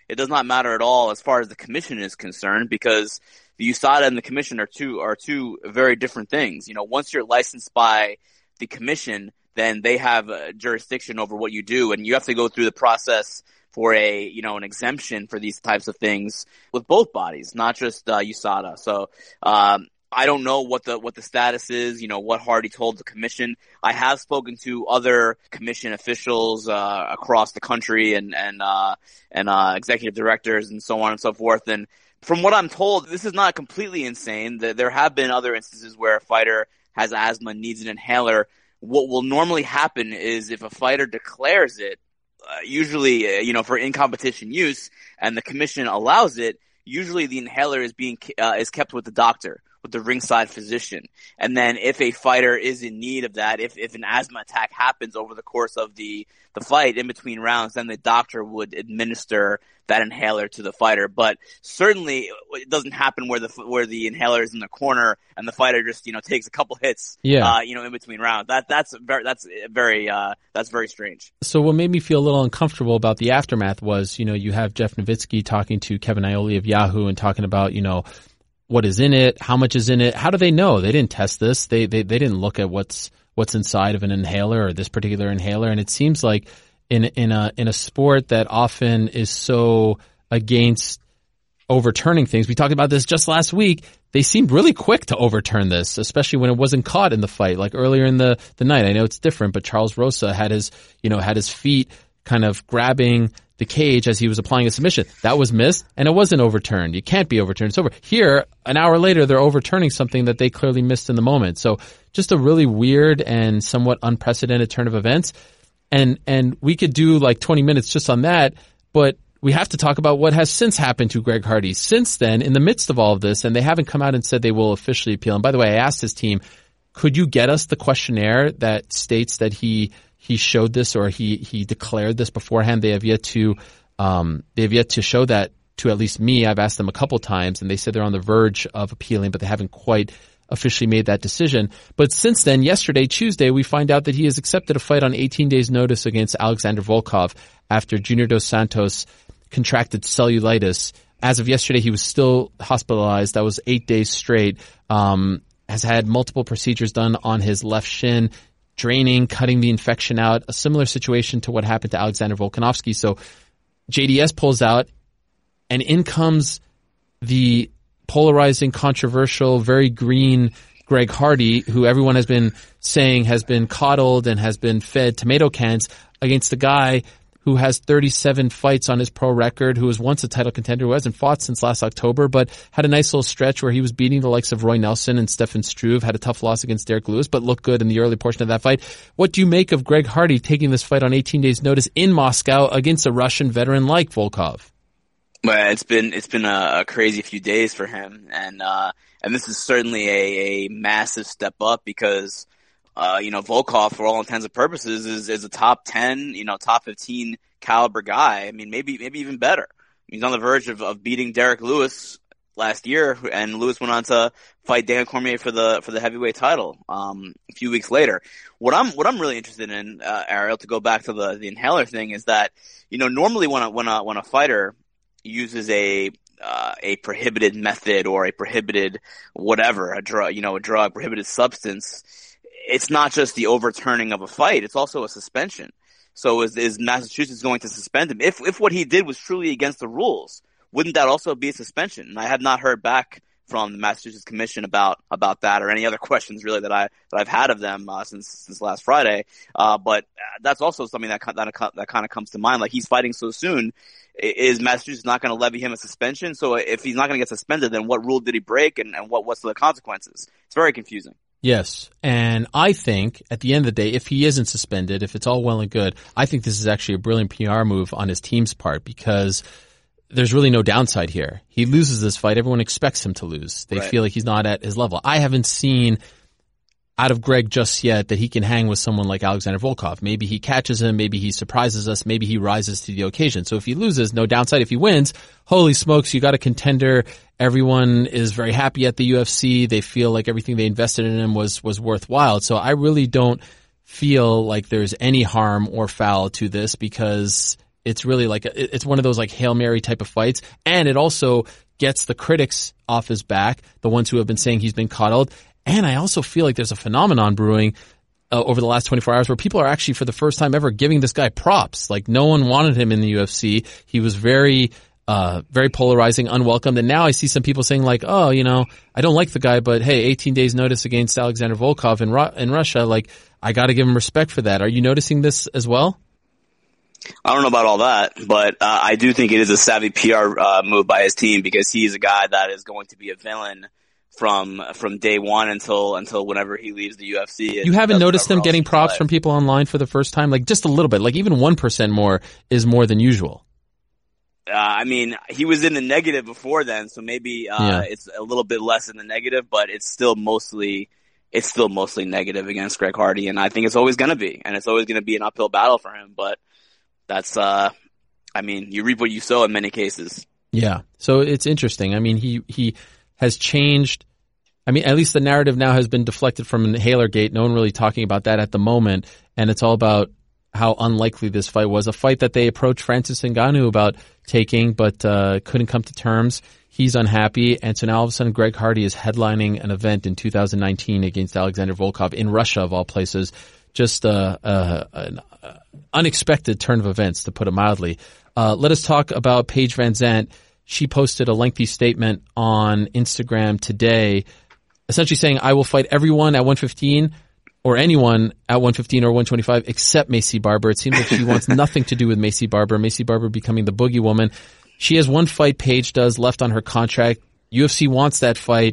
it does not matter at all as far as the commission is concerned, because the U S A D A and the commission are two are two very different things. You know, once you're licensed by the commission, then they have uh, jurisdiction over what you do, and you have to go through the process for a, you know, an exemption for these types of things with both bodies, not just uh, U S A D A. So, um, I don't know what the, what the status is, you know, what Hardy told the commission. I have spoken to other commission officials, uh, across the country and, and, uh, and, uh, executive directors and so on and so forth. And from what I'm told, this is not completely insane. There have been other instances where a fighter has asthma, needs an inhaler. What will normally happen is if a fighter declares it, uh, usually, uh, you know, for in-competition use, and the commission allows it, usually the inhaler is being, uh, is kept with the doctor, with the ringside physician. And then if a fighter is in need of that, if, if an asthma attack happens over the course of the, the fight in between rounds, then the doctor would administer that inhaler to the fighter. But certainly it doesn't happen where the, where the inhaler is in the corner and the fighter just, you know, takes a couple hits, yeah. uh, you know, in between rounds. That, that's very, that's very, uh, that's very strange. So what made me feel a little uncomfortable about the aftermath was, you know, you have Jeff Nowitzki talking to Kevin Iole of Yahoo and talking about, you know, what is in it, how much is in it, how do they know? They didn't test this. They, they, they didn't look at what's, what's inside of an inhaler or this particular inhaler. And it seems like in, in a, in a sport that often is so against overturning things, we talked about this just last week, they seemed really quick to overturn this, especially when it wasn't caught in the fight, like earlier in the, the night. I know it's different, but Charles Rosa had his, you know, had his feet kind of grabbing the cage as he was applying a submission. That was missed, and it wasn't overturned. You can't be overturned. It's over. Here, an hour later, they're overturning something that they clearly missed in the moment. So just a really weird and somewhat unprecedented turn of events. And and we could do like twenty minutes just on that, but we have to talk about what has since happened to Greg Hardy since then in the midst of all of this, and they haven't come out and said they will officially appeal. And by the way, I asked his team, could you get us the questionnaire that states that he he showed this or he he declared this beforehand? They have yet to um they have yet to show that to at least me. I've asked them a couple times, and they said they're on the verge of appealing, but they haven't quite officially made that decision. But since then, yesterday, Tuesday, we find out that he has accepted a fight on eighteen days notice against Alexander Volkov after Junior Dos Santos contracted cellulitis. As of yesterday, he was still hospitalized. That was eight days straight. Um, has had multiple procedures done on his left shin, draining, cutting the infection out, a similar situation to what happened to Alexander Volkanovski. So J D S pulls out, and in comes the polarizing, controversial, very green Greg Hardy, who everyone has been saying has been coddled and has been fed tomato cans, against the guy who has thirty-seven fights on his pro record, who was once a title contender, who hasn't fought since last October, but had a nice little stretch where he was beating the likes of Roy Nelson and Stefan Struve, had a tough loss against Derek Lewis, but looked good in the early portion of that fight. What do you make of Greg Hardy taking this fight on eighteen days notice in Moscow against a Russian veteran like Volkov? Well, it's been it's been a, a crazy few days for him, and uh and this is certainly a, a massive step up because uh you know Volkov, for all intents and purposes, is is a top ten, you know, top fifteen caliber guy. I mean, maybe maybe even better. He's on the verge of, of beating Derek Lewis last year, and Lewis went on to fight Dan Cormier for the for the heavyweight title um a few weeks later. What I'm what I'm really interested in, uh, Ariel, to go back to the the inhaler thing, is that, you know, normally when a when a when a fighter uses a uh, a prohibited method or a prohibited whatever, a drug, you know, a drug, prohibited substance, it's not just the overturning of a fight, it's also a suspension. So is, is Massachusetts going to suspend him? If if what he did was truly against the rules, wouldn't that also be a suspension? And I have not heard back from the Massachusetts Commission about about that, or any other questions really that I that I've had of them uh, since since last Friday. Uh, but that's also something that that that kind of comes to mind. Like, he's fighting so soon. Is Massachusetts not going to levy him a suspension? So if he's not going to get suspended, then what rule did he break, and, and what what's the consequences? It's very confusing. Yes, and I think at the end of the day, if he isn't suspended, if it's all well and good, I think this is actually a brilliant P R move on his team's part, because there's really no downside here. He loses this fight, everyone expects him to lose. They right. feel like he's not at his level. I haven't seen out of Greg just yet that he can hang with someone like Alexander Volkov. Maybe he catches him, maybe he surprises us, maybe he rises to the occasion. So if he loses, no downside. If he wins, holy smokes, you got a contender. Everyone is very happy at the U F C. They feel like everything they invested in him was was worthwhile. So I really don't feel like there's any harm or foul to this, because it's really like, a, it's one of those like Hail Mary type of fights. And it also gets the critics off his back, the ones who have been saying he's been coddled. And I also feel like there's a phenomenon brewing uh, over the last twenty-four hours where people are actually for the first time ever giving this guy props. Like no one wanted him in the U F C. He was very, uh, very polarizing, unwelcomed. And now I see some people saying like, oh, you know, I don't like the guy, but hey, eighteen days notice against Alexander Volkov in, Ru- in Russia. Like I got to give him respect for that. Are you noticing this as well? I don't know about all that, but uh, I do think it is a savvy P R uh, move by his team because he's a guy that is going to be a villain from from day one until until whenever he leaves the U F C. You haven't noticed them getting props from people online for the first time? Like just a little bit, like even one percent more is more than usual. Uh, I mean, he was in the negative before then, so maybe uh, yeah. it's a little bit less in the negative, but it's still mostly it's still mostly negative against Greg Hardy, and I think it's always going to be, and it's always going to be an uphill battle for him, but That's, uh, I mean, you reap what you sow in many cases. Yeah. So it's interesting. I mean, he, he has changed. I mean, at least the narrative now has been deflected from Inhalergate. No one really talking about that at the moment. And it's all about how unlikely this fight was. A fight that they approached Francis Ngannou about taking, but, uh, couldn't come to terms. He's unhappy. And so now all of a sudden Greg Hardy is headlining an event in two thousand nineteen against Alexander Volkov in Russia of all places. Just, uh, uh, an, unexpected turn of events, to put it mildly. Uh, let us talk about Paige VanZant. She posted a lengthy statement on Instagram today, essentially saying, I will fight everyone at one fifteen or anyone at one fifteen or one twenty-five except Maycee Barber. It seems like she wants nothing to do with Maycee Barber. Maycee Barber becoming the boogie woman. She has one fight, Paige does, left on her contract. U F C wants that fight,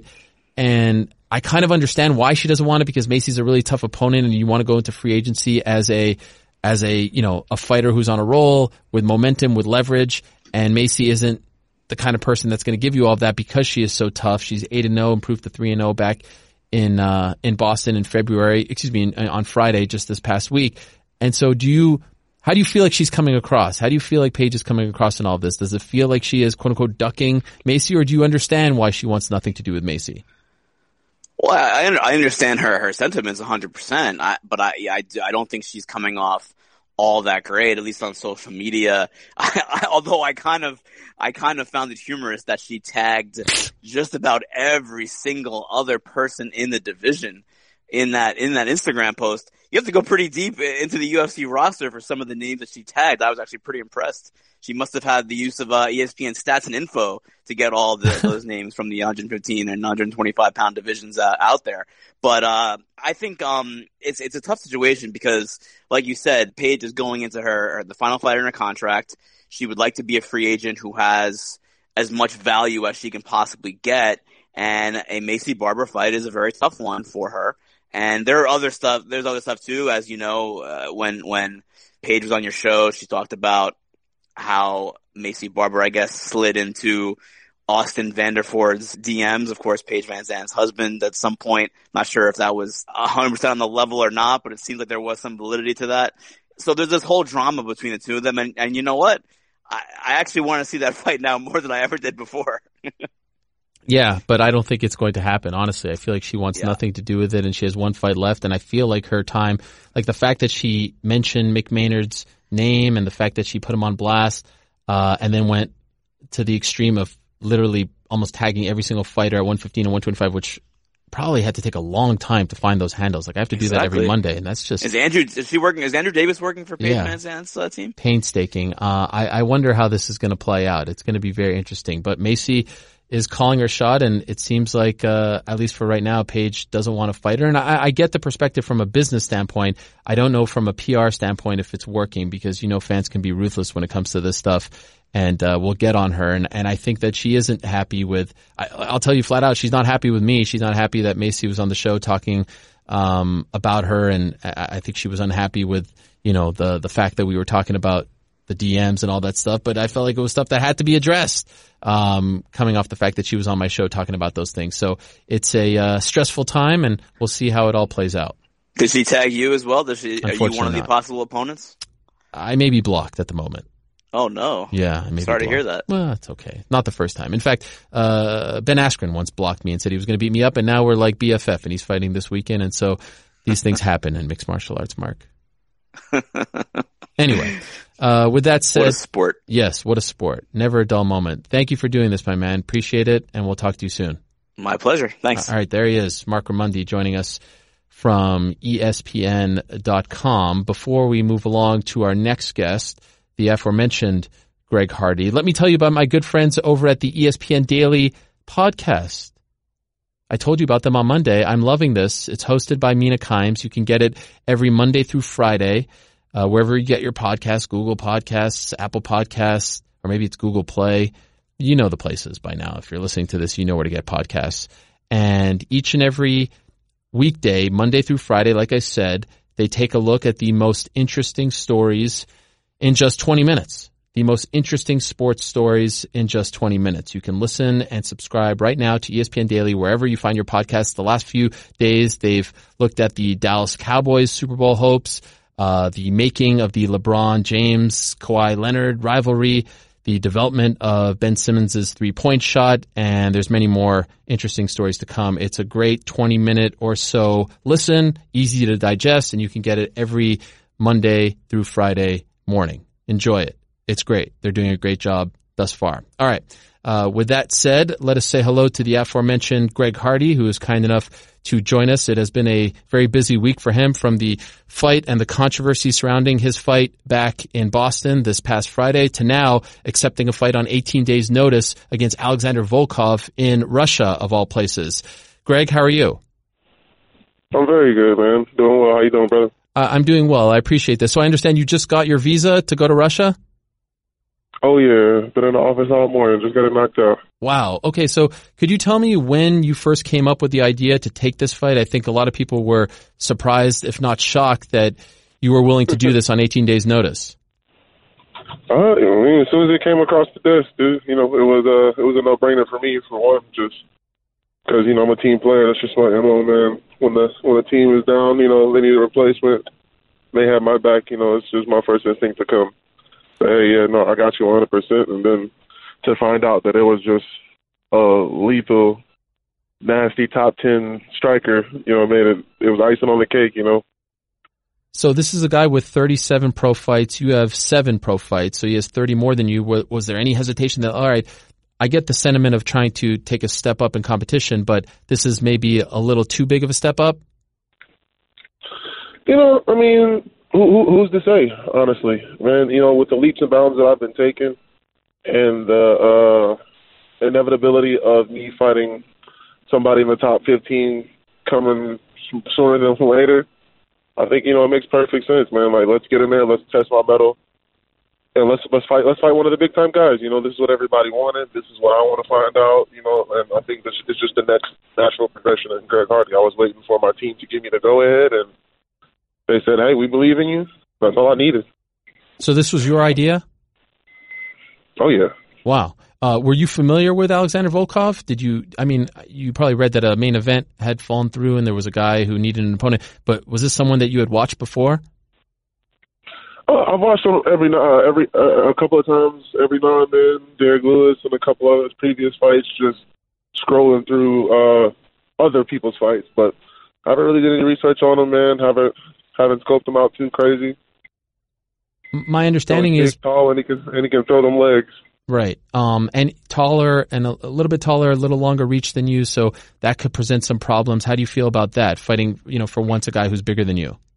and I kind of understand why she doesn't want it because Maycee's a really tough opponent and you want to go into free agency as a as a, you know, a fighter who's on a roll with momentum, with leverage, and Maycee isn't the kind of person that's going to give you all of that because she is so tough. She's eight and oh, improved to three and oh back in, uh, in Boston in February, excuse me, in, on Friday, just this past week. And so do you, how do you feel like she's coming across? How do you feel like Paige is coming across in all of this? Does it feel like she is quote unquote ducking Maycee, or do you understand why she wants nothing to do with Maycee? Well, I, I understand her, her sentiments one hundred percent, I, but I, I, I don't think she's coming off all that great, at least on social media. I, I, although I kind of, I kind of found it humorous that she tagged just about every single other person in the division in that, in that Instagram post. You have to go pretty deep into the U F C roster for some of the names that she tagged. I was actually pretty impressed. She must have had the use of uh, E S P N Stats and Info to get all the, those names from the one fifteen and one twenty-five pound divisions uh, out there. But uh I think um it's it's a tough situation because, like you said, Paige is going into her the final fight in her contract. She would like to be a free agent who has as much value as she can possibly get, and a Maycee Barber fight is a very tough one for her. And there are other stuff. There's other stuff too, as you know. Uh, when when Paige was on your show, she talked about how Maycee Barber, I guess, slid into Austin Vanderford's D Ms. Of course, Paige VanZant's husband at some point. Not sure if that was one hundred percent on the level or not, but it seemed like there was some validity to that. So there's this whole drama between the two of them. And, and you know what? I, I actually want to see that fight now more than I ever did before. Yeah, but I don't think it's going to happen, honestly. I feel like she wants yeah. nothing to do with it, and she has one fight left, and I feel like her time, like the fact that she mentioned Mick Maynard's name and the fact that she put him on blast, uh, and then went to the extreme of literally almost tagging every single fighter at one fifteen and one twenty-five, which probably had to take a long time to find those handles. Like I have to do exactly. that every Monday, and that's just... Is Andrew, is she working, is Andrew Davis working for Paige yeah. VanZant's uh, team? Painstaking. Uh, I, I wonder how this is going to play out. It's going to be very interesting, but Maycee is calling her shot, and it seems like, uh, at least for right now, Paige doesn't want to fight her. And I, I get the perspective from a business standpoint. I don't know from a P R standpoint if it's working, because, you know, fans can be ruthless when it comes to this stuff, and, uh, we'll get on her. And, and I think that she isn't happy with, I, I'll tell you flat out, she's not happy with me. She's not happy that Maycee was on the show talking, um, about her. And I, I think she was unhappy with, you know, the, the fact that we were talking about the D Ms and all that stuff, but I felt like it was stuff that had to be addressed, um, coming off the fact that she was on my show talking about those things. So it's a uh, stressful time, and we'll see how it all plays out. Did she tag you as well? Does she, are you one of the not. possible opponents? I may be blocked at the moment. Oh, no. Yeah. I may Sorry be to hear that. Well, it's okay. Not the first time. In fact, uh, Ben Askren once blocked me and said he was going to beat me up, and now we're like B F F, and he's fighting this weekend, and so these things happen in mixed martial arts, Mark. Anyway, uh, with that said, what a sport. Yes, what a sport. Never a dull moment. Thank you for doing this, my man. Appreciate it, and we'll talk to you soon. My pleasure. Thanks. All right, there he is, Mark Raimondi, joining us from E S P N dot com. Before we move along to our next guest, the aforementioned Greg Hardy, let me tell you about my good friends over at the E S P N Daily podcast. I told you about them on Monday. I'm loving this. It's hosted by Mina Kimes. You can get it every Monday through Friday, uh, wherever you get your podcasts, Google Podcasts, Apple Podcasts, or maybe it's Google Play. You know the places by now. If you're listening to this, you know where to get podcasts. And each and every weekday, Monday through Friday, like I said, they take a look at the most interesting stories in just twenty minutes. The most interesting sports stories in just twenty minutes. You can listen and subscribe right now to E S P N Daily wherever you find your podcasts. The last few days, they've looked at the Dallas Cowboys Super Bowl hopes, uh, the making of the LeBron James Kawhi Leonard rivalry, the development of Ben Simmons' three-point shot, and there's many more interesting stories to come. It's a great twenty minute or so listen, easy to digest, and you can get it every Monday through Friday morning. Enjoy it. It's great. They're doing a great job thus far. All right. Uh, with that said, let us say hello to the aforementioned Greg Hardy, who is kind enough to join us. It has been a very busy week for him, from the fight and the controversy surrounding his fight back in Boston this past Friday to now accepting a fight on eighteen days notice against Alexander Volkov in Russia, of all places. Greg, how are you? I'm very good, man. Doing well. How you doing, brother? Uh, I'm doing well. I appreciate this. So I understand you just got your visa to go to Russia? Oh, yeah. Been in the office all morning. Just got it knocked out. Wow. Okay, so could you tell me when you first came up with the idea to take this fight? I think a lot of people were surprised, if not shocked, that you were willing to do this on eighteen days notice. Uh, I mean, as soon as it came across the desk, dude, you know, it was uh, it was a no-brainer for me, for one, just because, you know, I'm a team player. That's just my M O, man. When the, when the team is down, you know, they need a replacement. They have my back, you know, it's just my first instinct to come. Hey, yeah, no, I got you one hundred percent. And then to find out that it was just a lethal, nasty top ten striker, you know, made it, it was icing on the cake, you know. So this is a guy with thirty-seven pro fights. You have seven pro fights, so he has thirty more than you. Was there any hesitation that, all right, I get the sentiment of trying to take a step up in competition, but this is maybe a little too big of a step up? You know, I mean, who, who, who's to say, honestly? Man, you know, with the leaps and bounds that I've been taking and the uh, inevitability of me fighting somebody in the top fifteen coming sooner than later, I think, you know, it makes perfect sense, man. Like, let's get in there, let's test my mettle, and let's let's fight let's fight one of the big time guys. You know, this is what everybody wanted. This is what I want to find out. You know, and I think this is just the next natural progression in Greg Hardy. I was waiting for my team to give me the go ahead, and they said, "Hey, we believe in you." That's all I needed. So this was your idea? Oh yeah. Wow. Uh, were you familiar with Alexander Volkov? Did you? I mean, you probably read that a main event had fallen through, and there was a guy who needed an opponent. But was this someone that you had watched before? Uh, I've watched him every uh, every uh, a couple of times, every now and then. Derek Lewis and a couple of his previous fights, just scrolling through uh, other people's fights. But I haven't really did any research on him, man. Haven't haven't scoped him out too crazy. My understanding so he's is tall and he can and he can throw them legs. Right. Um, and taller and a, a little bit taller, a little longer reach than you, so that could present some problems. How do you feel about that, fighting, you know, for once a guy who's bigger than you?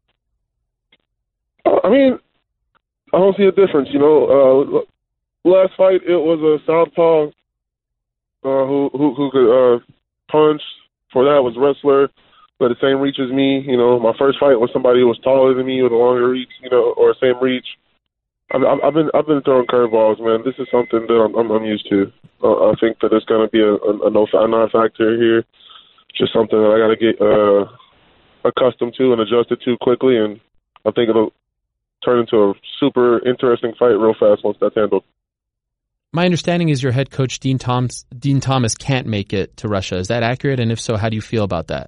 I mean, I don't see a difference, you know. Uh, last fight, it was a southpaw uh, who, who who could uh, punch. For that was wrestler, but the same reach as me. You know, my first fight was somebody who was taller than me with a longer reach, you know, or same reach. I've, I've been I've been throwing curveballs, man. This is something that I'm I'm, I'm used to. Uh, I think that there's going to be a, a, a no a non-factor here. Just something that I got to get uh, accustomed to and adjusted to quickly, and I think it'll turn into a super interesting fight real fast once that's handled. My understanding is your head coach Dean Thomas Dean Thomas can't make it to Russia. Is that accurate? And if so, how do you feel about that?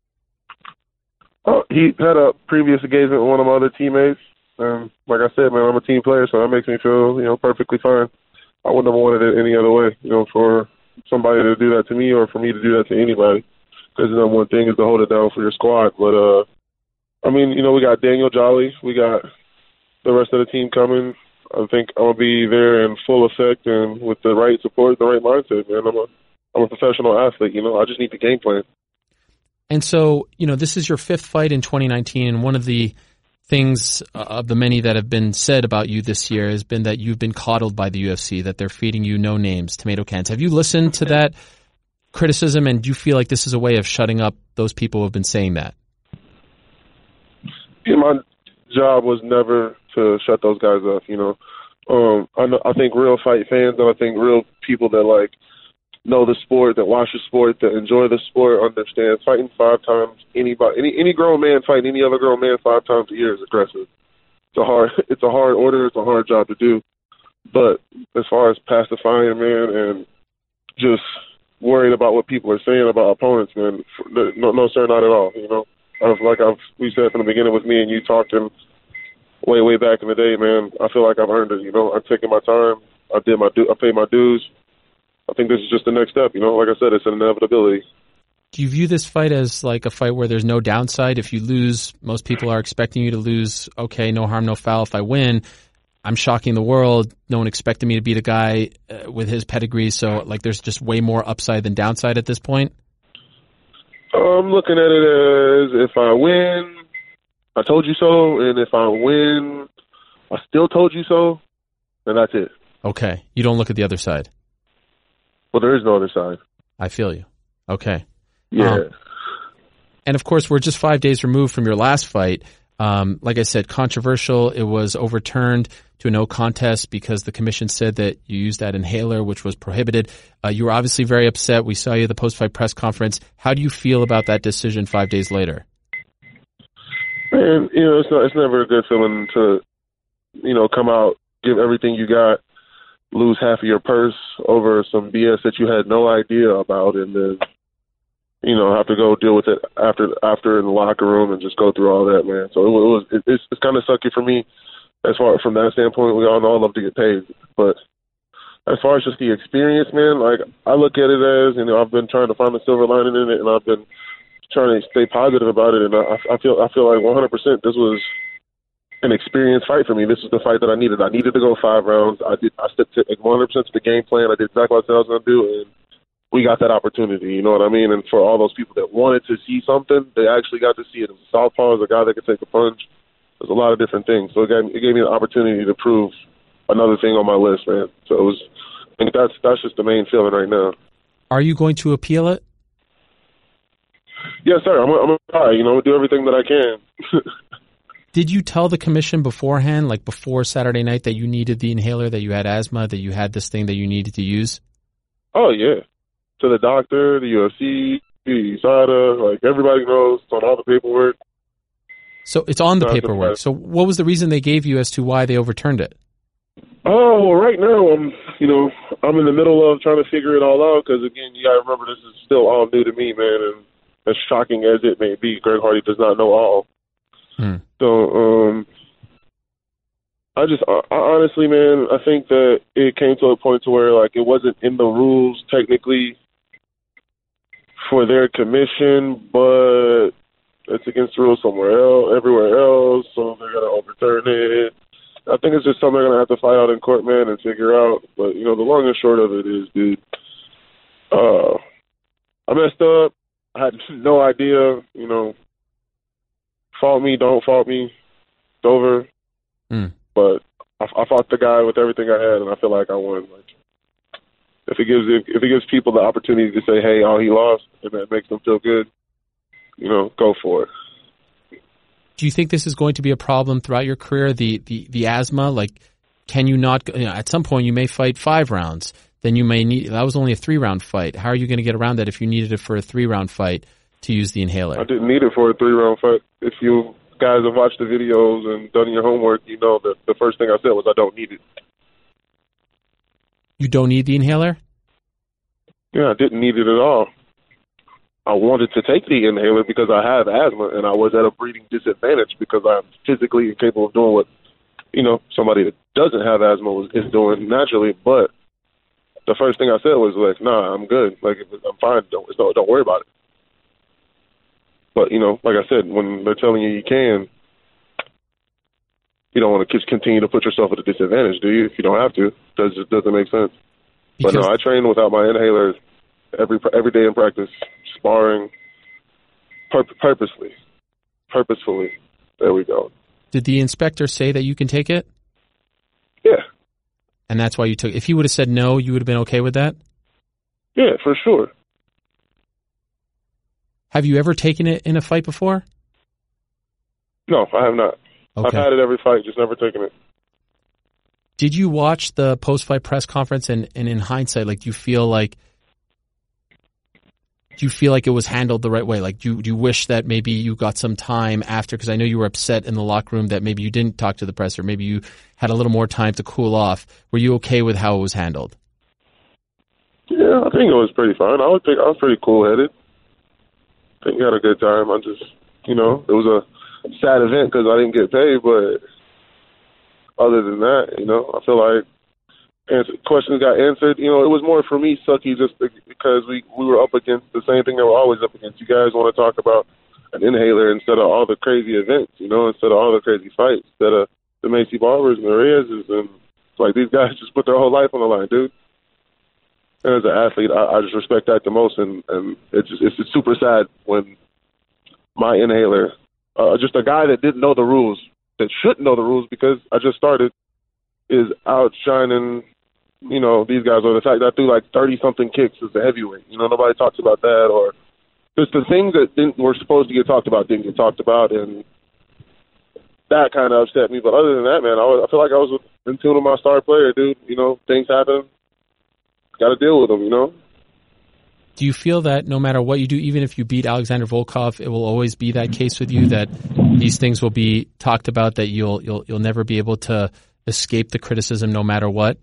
Oh, he had a previous engagement with one of my other teammates. Um, like I said, man, I'm a team player, so that makes me feel, you know, perfectly fine. I wouldn't have wanted it any other way, you know, for somebody to do that to me or for me to do that to anybody. Because the number one thing is to hold it down for your squad. But, uh, I mean, you know, we got Daniel Jolly. We got the rest of the team coming, I think I'll be there in full effect and with the right support, the right mindset, man. I'm a, I'm a professional athlete, you know. I just need the game plan. And so, you know, this is your fifth fight in twenty nineteen, and one of the things of the many that have been said about you this year has been that you've been coddled by the U F C, that they're feeding you no names, tomato cans. Have you listened to that criticism, and do you feel like this is a way of shutting up those people who have been saying that? Yeah, my job was never to shut those guys up, you know. Um, I, know, I think real fight fans and I think real people that, like, know the sport, that watch the sport, that enjoy the sport, understand fighting five times anybody, any any grown man fighting any other grown man five times a year is aggressive. It's a hard, it's a hard order. It's a hard job to do. But as far as pacifying, man, and just worried about what people are saying about opponents, man, no, no, sir, not at all. You know, I've, like I've we said from the beginning with me and you talking way, way back in the day, man. I feel like I've earned it. You know, I've taken my time. I did my, du- I paid my dues. I think this is just the next step. You know, like I said, it's an inevitability. Do you view this fight as like a fight where there's no downside? If you lose, most people are expecting you to lose. Okay, no harm, no foul. If I win, I'm shocking the world. No one expected me to beat a guy uh, with his pedigree. So, like, there's just way more upside than downside at this point. I'm looking at it as if I win, I told you so, and if I win, I still told you so, and that's it. Okay, you don't look at the other side. Well, there is no other side. I feel you. Okay. Yeah. Um, and of course, we're just five days removed from your last fight. Um, like I said, controversial. It was overturned to a no contest because the commission said that you used that inhaler, which was prohibited. Uh, you were obviously very upset. We saw you at the post-fight press conference. How do you feel about that decision five days later? Man, you know, it's not, it's never a good feeling to, you know, come out, give everything you got, lose half of your purse over some B S that you had no idea about, and then, you know, have to go deal with it after after in the locker room and just go through all that, man. So it was it, it's, it's kind of sucky for me as far from that standpoint. We all know I love to get paid, but as far as just the experience, man, like I look at it as, you know, I've been trying to find the silver lining in it, and I've been trying to stay positive about it, and I, I feel I feel like one hundred percent this was an experience fight for me. This is the fight that I needed. I needed to go five rounds. I did. I stuck to one hundred percent to the game plan. I did exactly what I said I was going to do, and we got that opportunity. You know what I mean? And for all those people that wanted to see something, they actually got to see it. It was a southpaw, a guy that could take a punch. There's a lot of different things. So it gave, it gave me the opportunity to prove another thing on my list, man. So it was. I think that's that's just the main feeling right now. Are you going to appeal it? Yes, sir. I'm. I'm gonna try. You know, do everything that I can. Did you tell the commission beforehand, like before Saturday night, that you needed the inhaler, that you had asthma, that you had this thing that you needed to use? Oh, yeah. To the doctor, the U F C, the U S A D A, like everybody knows. It's on all the paperwork. So it's on the paperwork. So what was the reason they gave you as to why they overturned it? Oh, well, right now, I'm, you know, I'm in the middle of trying to figure it all out because, again, you got to remember this is still all new to me, man, and as shocking as it may be, Greg Hardy does not know all. Hmm. So, um, I just, I, I honestly, man, I think that it came to a point to where, like, it wasn't in the rules technically for their commission, but it's against the rules somewhere else, everywhere else, so they're going to overturn it. I think it's just something they're going to have to fight out in court, man, and figure out. But, you know, the long and short of it is, dude, uh, I messed up. I had no idea, you know, fault me, don't fault me. It's over. Mm. But I, I fought the guy with everything I had, and I feel like I won. Like, if it gives if it gives people the opportunity to say, "Hey, oh, he lost," and that makes them feel good, you know, go for it. Do you think this is going to be a problem throughout your career? The the, the asthma, like, can you not? You know, at some point, you may fight five rounds. Then you may need. That was only a three round fight. How are you going to get around that if you needed it for a three round fight to use the inhaler? I didn't need it for a three round fight. If you guys have watched the videos and done your homework, you know that the first thing I said was I don't need it. You don't need the inhaler? Yeah, I didn't need it at all. I wanted to take the inhaler because I have asthma, and I was at a breathing disadvantage because I'm physically incapable of doing what, you know, somebody that doesn't have asthma was, is doing naturally. But the first thing I said was, like, nah, I'm good. Like, I'm fine. Don't, don't, don't worry about it. But, you know, like I said, when they're telling you you can, you don't want to just continue to put yourself at a disadvantage, do you? If you don't have to, that just doesn't make sense. Because but no, I train without my inhaler every every day in practice, sparring, pur- purposely, purposefully. There we go. Did the inspector say that you can take it? Yeah. And that's why you took it. If he would have said no, you would have been okay with that? Yeah, for sure. Have you ever taken it in a fight before? No, I have not. Okay. I've had it every fight, just never taken it. Did you watch the post-fight press conference, and, and in hindsight, like, do you feel like do you feel like it was handled the right way? Like, do you, do you wish that maybe you got some time after? Because I know you were upset in the locker room that maybe you didn't talk to the press, or maybe you had a little more time to cool off. Were you okay with how it was handled? Yeah, I think it was pretty fine. I would think I was pretty cool-headed. I think we had a good time. I just, you know, it was a sad event because I didn't get paid, but other than that, you know, I feel like answer, questions got answered. You know, it was more for me sucky just because we, we were up against the same thing that we're always up against. You guys want to talk about an inhaler instead of all the crazy events, you know, instead of all the crazy fights, instead of the Macy Barbers and the Reyes, and it's like these guys just put their whole life on the line, dude. And as an athlete, I, I just respect that the most, and, and it's just, it's just super sad when my inhaler, uh, just a guy that didn't know the rules, that shouldn't know the rules because I just started, is outshining, you know, these guys. Or the fact that I threw like thirty-something kicks as a heavyweight. You know, nobody talks about that. Or just the things that didn't, were supposed to get talked about didn't get talked about, and that kind of upset me. But other than that, man, I, was, I feel like I was in tune with my star player, dude. You know, things happen. Got to deal with them, you know? Do you feel that no matter what you do, even if you beat Alexander Volkov, it will always be that case with you, that these things will be talked about, that you'll you'll you'll never be able to escape the criticism no matter what?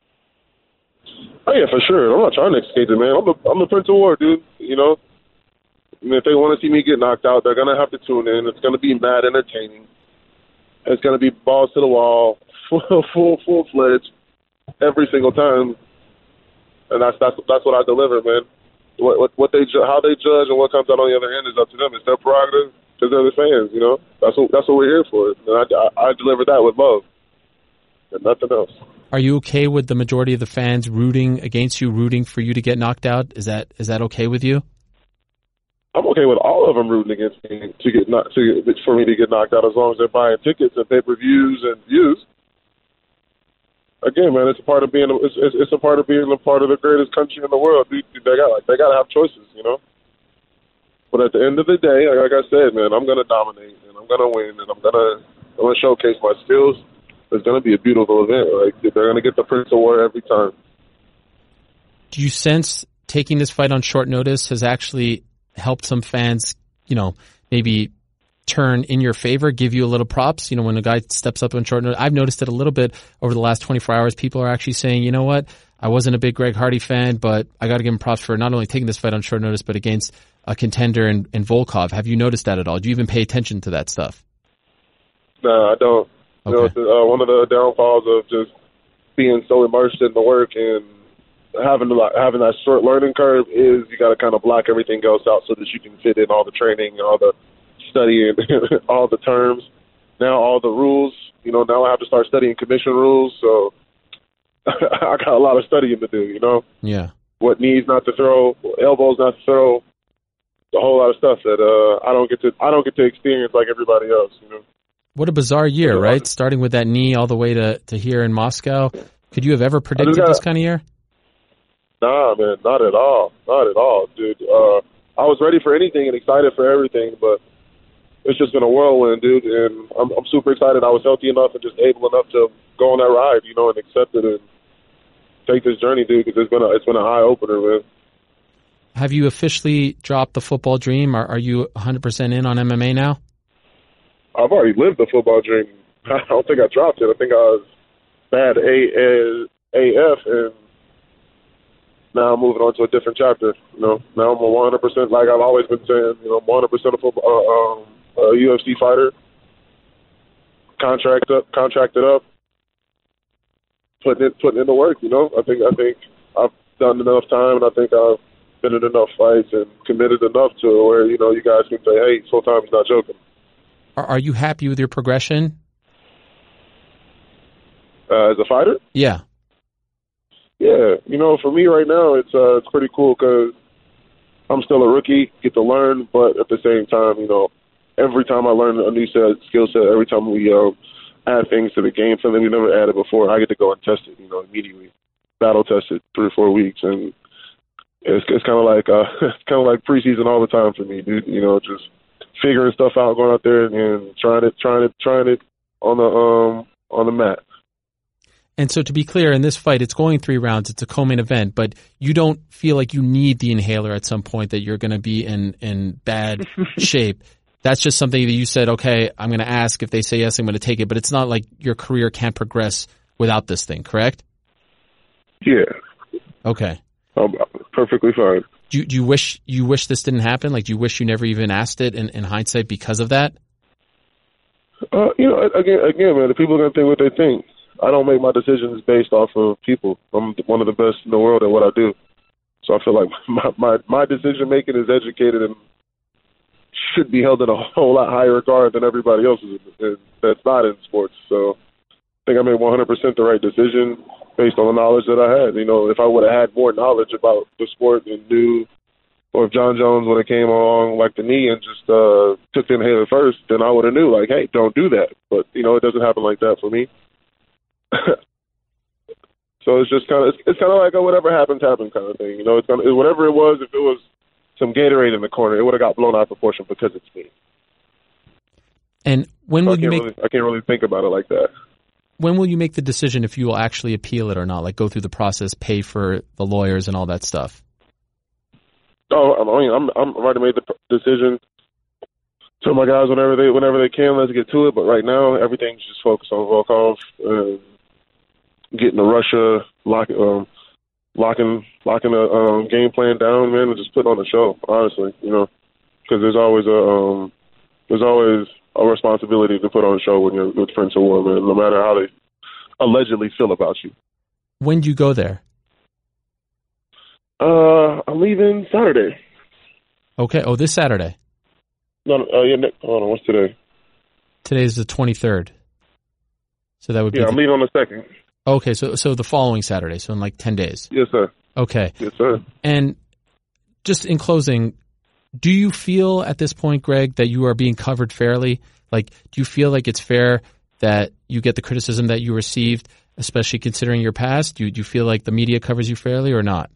Oh, yeah, for sure. I'm not trying to escape it, man. I'm the, I'm the Prince of War, dude, you know? I mean, if they want to see me get knocked out, they're going to have to tune in. It's going to be mad entertaining. It's going to be balls to the wall, full, full, full-fledged, every single time. And that's that's that's what I deliver, man. What what, what they how they judge and what comes out on the other end is up to them. It's their prerogative because they're the fans, you know. That's what that's what we're here for. And I, I, I deliver that with love and nothing else. Are you okay with the majority of the fans rooting against you, rooting for you to get knocked out? Is that is that okay with you? I'm okay with all of them rooting against me to get not to for me to get knocked out, as long as they're buying tickets and pay per views and views. Again, man, it's a part of being it's, it's it's a part of being a part of the greatest country in the world. They, they got like they got to have choices, you know. But at the end of the day, like, like I said, man, I'm gonna dominate and I'm gonna win and I'm gonna I'm gonna showcase my skills. It's gonna be a beautiful event. Like they're gonna get the Prince of War every time. Do you sense taking this fight on short notice has actually helped some fans, you know, maybe turn in your favor, give you a little props? You know, when a guy steps up on short notice, I've noticed it a little bit over the last twenty-four hours. People are actually saying, you know what, I wasn't a big Greg Hardy fan, but I got to give him props for not only taking this fight on short notice, but against a contender in, in Volkov. Have you noticed that at all? Do you even pay attention to that stuff? No, I don't. Okay. You know, it's, uh, one of the downfalls of just being so immersed in the work and having to, having that short learning curve is you got to kind of block everything else out so that you can fit in all the training and all the studying, all the terms, now all the rules. You know, now I have to start studying commission rules, so I got a lot of studying to do, you know? Yeah. What knees not to throw, what elbows not to throw, a whole lot of stuff that uh, I don't get to I don't get to experience like everybody else, you know? What a bizarre year, right? Starting with that knee all the way to, to here in Moscow. Could you have ever predicted gotta, this kind of year? Nah, man, not at all. Not at all, dude. Uh, I was ready for anything and excited for everything, but it's just been a whirlwind, dude, and I'm, I'm super excited. I was healthy enough and just able enough to go on that ride, you know, and accept it and take this journey, dude, because it's been a, it's been an eye-opener, man. Have you officially dropped the football dream? Are, are you one hundred percent in on M M A now? I've already lived the football dream. I don't think I dropped it. I think I was bad A F, and now I'm moving on to a different chapter. You know, now I'm a one hundred percent, like I've always been saying, you know, I'm one hundred percent a football, uh, um, a U F C fighter, contract up, contracted up, putting it, putting in the work. You know, I think I think I've done enough time, and I think I've been in enough fights and committed enough to where, you know, you guys can say, hey, Sultan is not joking. Are, are you happy with your progression? uh, as a fighter. Yeah. Yeah, you know, for me right now, it's uh, it's pretty cool because I'm still a rookie, get to learn, but at the same time, you know, every time I learn a new set, skill set, every time we um, add things to the game, something we never added before, I get to go and test it, you know, immediately, battle test it three or four weeks, and it's it's kind of like uh, it's kind of like preseason all the time for me, dude. You know, just figuring stuff out, going out there and trying it, trying it, trying it on the um on the mat. And so to be clear, in this fight, it's going three rounds. It's a co-main event, but you don't feel like you need the inhaler at some point, that you're going to be in, in bad shape. That's just something that you said, okay, I'm going to ask. If they say yes, I'm going to take it. But it's not like your career can't progress without this thing, correct? Yeah. Okay. I'm perfectly fine. Do you, do you wish you wish this didn't happen? Like, do you wish you never even asked it in, in hindsight because of that? Uh, you know, again, again, man, the people are going to think what they think. I don't make my decisions based off of people. I'm one of the best in the world at what I do. So I feel like my my, my decision making is educated and should be held in a whole lot higher regard than everybody else's that's not in sports. So I think I made one hundred percent the right decision based on the knowledge that I had. You know, if I would have had more knowledge about the sport and knew, or if John Jones would have came along like the knee and just uh, took the inhaler first, then I would have knew, like, hey, don't do that. But, you know, it doesn't happen like that for me. So it's just kind of it's, it's kind of like a whatever happens happens kind of thing, you know. It's kind of whatever it was. If it was some Gatorade in the corner, it would have got blown out of proportion because it's me. And when so will you make? Really, I can't really think about it like that. When will you make the decision if you will actually appeal it or not? Like, go through the process, pay for the lawyers and all that stuff. Oh, I mean, I'm I'm already made the decision. Tell my guys whenever they whenever they can, let's get to it. But right now, everything's just focused on Volkov and getting to Russia, lock, um, locking locking a um, game plan down, man, and just putting on a show. Honestly, you know, because there's always a um, there's always a responsibility to put on a show when you're with Prince of War, man. No matter how they allegedly feel about you. When do you go there? Uh, I'm leaving Saturday. Okay. Oh, this Saturday. No, uh, yeah. Hold on. What's today? Today's the twenty-third. So that would be. Yeah, the... I'm leaving on the second. Okay, so so the following Saturday, so in like ten days. Yes, sir. Okay. Yes, sir. And just in closing, do you feel at this point, Greg, that you are being covered fairly? Like, do you feel like it's fair that you get the criticism that you received, especially considering your past? Do you, do you feel like the media covers you fairly or not?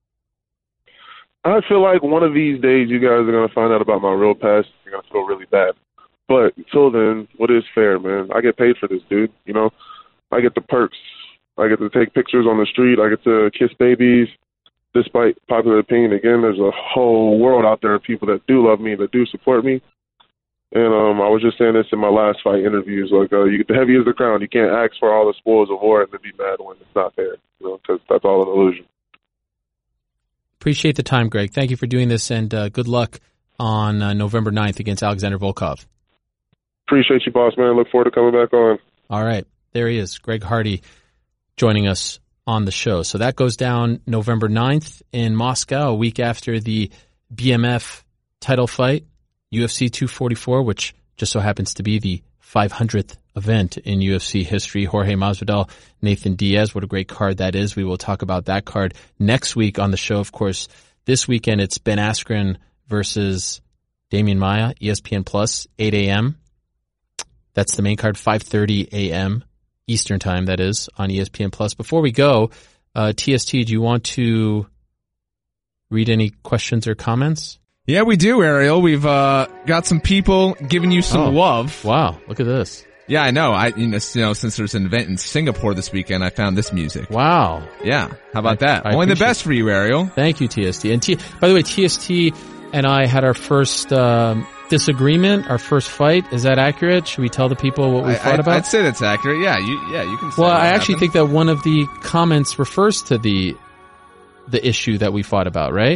I feel like one of these days you guys are going to find out about my real past. You're going to feel really bad. But until then, what is fair, man? I get paid for this, dude. You know, I get the perks. I get to take pictures on the street. I get to kiss babies. Despite popular opinion, again, there's a whole world out there of people that do love me, that do support me. And um, I was just saying this in my last fight interviews. Like, uh, you get the heavy is the crown. You can't ask for all the spoils of war and then be mad when it's not there. You know, because that's all an illusion. Appreciate the time, Greg. Thank you for doing this, and uh, good luck on uh, November ninth against Alexander Volkov. Appreciate you, boss man. Look forward to coming back on. All right. There he is, Greg Hardy, joining us on the show. So that goes down November ninth in Moscow, a week after the B M F title fight, U F C two forty-four, which just so happens to be the five hundredth event in U F C history. Jorge Masvidal, Nathan Diaz, what a great card that is. We will talk about that card next week on the show. Of course, this weekend it's Ben Askren versus Damian Maia, E S P N Plus, eight a.m. That's the main card, five thirty a.m. Eastern time, that is, on E S P N Plus. Before we go, uh, T S T, do you want to read any questions or comments? Yeah, we do, Ariel. We've uh, got some people giving you some oh, love. Wow, look at this. Yeah, I know. I you know, you know since there's an event in Singapore this weekend, I found this music. Wow. Yeah, how about I, that? I Only the best for you, Ariel. Thank you, T S T. And T- by the way, T S T and I had our first um, disagreement, our first fight. Is that accurate? Should we tell the people what we I, fought I'd, about? I'd say that's accurate. Yeah, you yeah you can say Well, what I actually happened. think that one of the comments refers to the the issue that we fought about, right?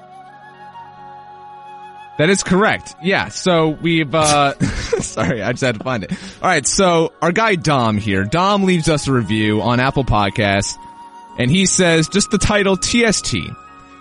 That is correct. Yeah, so we've, uh, sorry, I just had to find it. All right, so our guy Dom here, Dom leaves us a review on Apple Podcasts, and he says, just the title T S T.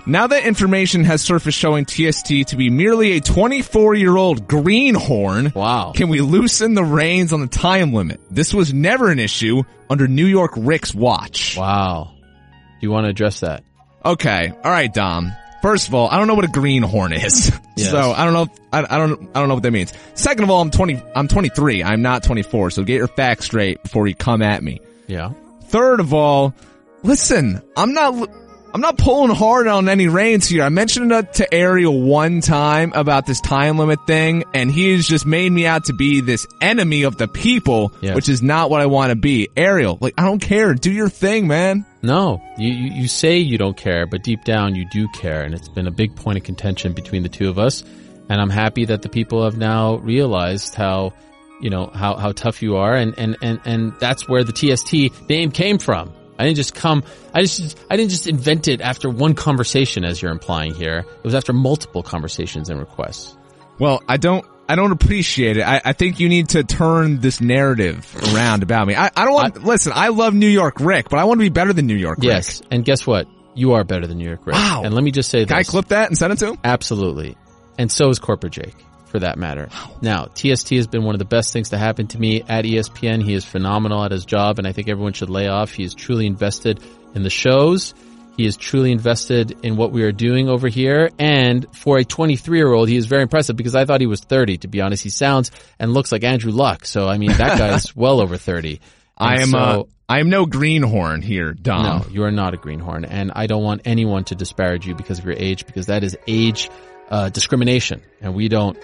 Now that information has surfaced showing T S T to be merely a twenty-four-year-old greenhorn, wow. can we loosen the reins on the time limit? This was never an issue under New York Rick's watch. Wow. Do you want to address that? Okay. All right, Dom. First of all, I don't know what a greenhorn is. Yes. So I don't know. I, I don't. I don't know what that means. Second of all, I'm twenty. I'm twenty-three. I'm not twenty-four. So get your facts straight before you come at me. Yeah. Third of all, listen. I'm not. I'm not pulling hard on any reins here. I mentioned it to Ariel one time about this time limit thing, and he has just made me out to be this enemy of the people, yes. which is not what I want to be. Ariel, like, I don't care. Do your thing, man. No, you, you, you say you don't care, but deep down you do care, and it's been a big point of contention between the two of us, and I'm happy that the people have now realized how, you know, how, how tough you are, and, and, and, and that's where the T S T name came from. I didn't just come, I just, I didn't just invent it after one conversation, as you're implying here. It was after multiple conversations and requests. Well, I don't, I don't appreciate it. I, I think you need to turn this narrative around about me. I, I don't want, I, listen, I love New York Rick, but I want to be better than New York Rick. Yes, and guess what? You are better than New York Rick. Wow. And let me just say this. Can I clip that and send it to him? Absolutely. And so is Corporate Jake, for that matter. Wow. Now, T S T has been one of the best things to happen to me at E S P N. He is phenomenal at his job, and I think everyone should lay off. He is truly invested in the shows. He is truly invested in what we are doing over here. And for a twenty-three-year-old, he is very impressive because I thought he was thirty, to be honest. He sounds and looks like Andrew Luck. So, I mean, that guy is well over thirty. And I am so, uh, I am no greenhorn here, Dom. No, you are not a greenhorn. And I don't want anyone to disparage you because of your age, because that is age uh, discrimination. And we don't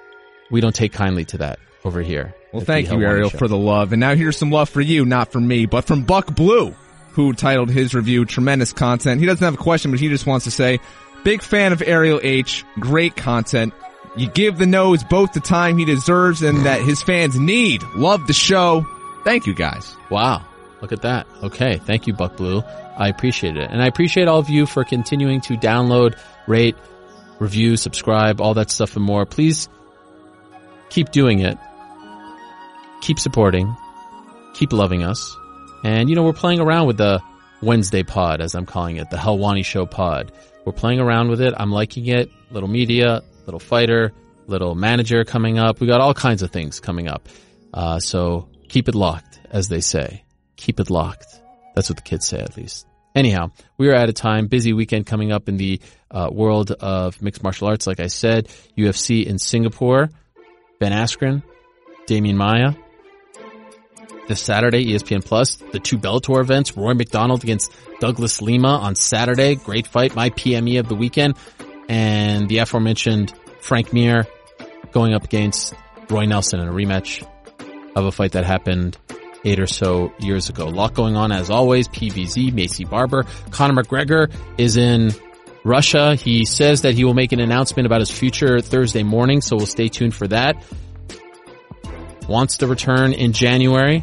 we don't take kindly to that over here. Well, thank you, Ariel, for the love. And now here's some love for you, not from me, but from Buck Blue, who titled his review Tremendous Content. He doesn't have a question, but he just wants to say, big fan of Ariel H. Great content. You give the nose both the time he deserves and that his fans need. Love the show. Thank you, guys. Wow. Look at that. Okay. Thank you, Buck Blue. I appreciate it. And I appreciate all of you for continuing to download, rate, review, subscribe, all that stuff and more. Please keep doing it. Keep supporting. Keep loving us. And, you know, we're playing around with the Wednesday pod, as I'm calling it, the Helwani Show pod. We're playing around with it. I'm liking it. Little media, little fighter, little manager coming up. We got all kinds of things coming up. Uh, so keep it locked, as they say. Keep it locked. That's what the kids say, at least. Anyhow, we are out of time. Busy weekend coming up in the uh, world of mixed martial arts. Like I said, U F C in Singapore. Ben Askren, Damian Maia. This Saturday, E S P N Plus, the two Bellator events, Roy McDonald against Douglas Lima on Saturday. Great fight, my P M E of the weekend. And the aforementioned Frank Mir going up against Roy Nelson in a rematch of a fight that happened eight or so years ago. A lot going on as always. P B Z, Macy Barber. Conor McGregor is in Russia. He says that he will make an announcement about his future Thursday morning, so we'll stay tuned for that. Wants to return in January.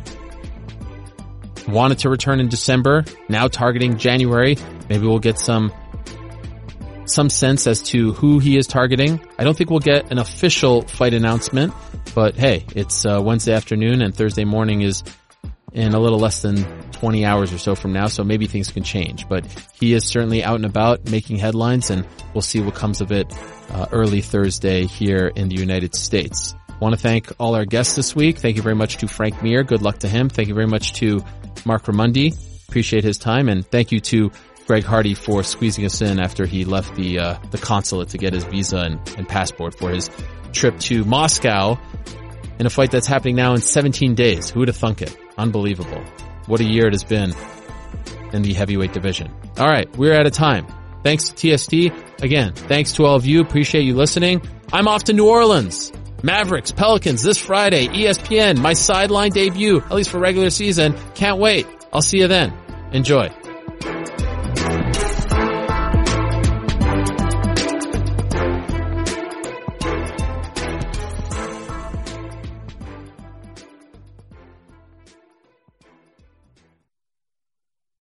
Wanted to return in December. Now targeting January. Maybe we'll get some some sense as to who he is targeting. I don't think we'll get an official fight announcement, but hey, it's uh, Wednesday afternoon and Thursday morning is in a little less than twenty hours or so from now, so maybe things can change. But he is certainly out and about making headlines, and we'll see what comes of it uh, early Thursday here in the United States. I want to thank all our guests this week. Thank you very much to Frank Mir. Good luck to him. Thank you very much to Mark Ramundi. Appreciate his time. And thank you to Greg Hardy for squeezing us in after he left the uh, the consulate to get his visa and, and passport for his trip to Moscow in a fight that's happening now in seventeen days. Who would have thunk it? Unbelievable. What a year it has been in the heavyweight division. All right, we're out of time. Thanks to T S T. Again, thanks to all of you. Appreciate you listening. I'm off to New Orleans. Mavericks, Pelicans this Friday. E S P N, my sideline debut, at least for regular season. Can't wait. I'll see you then. Enjoy.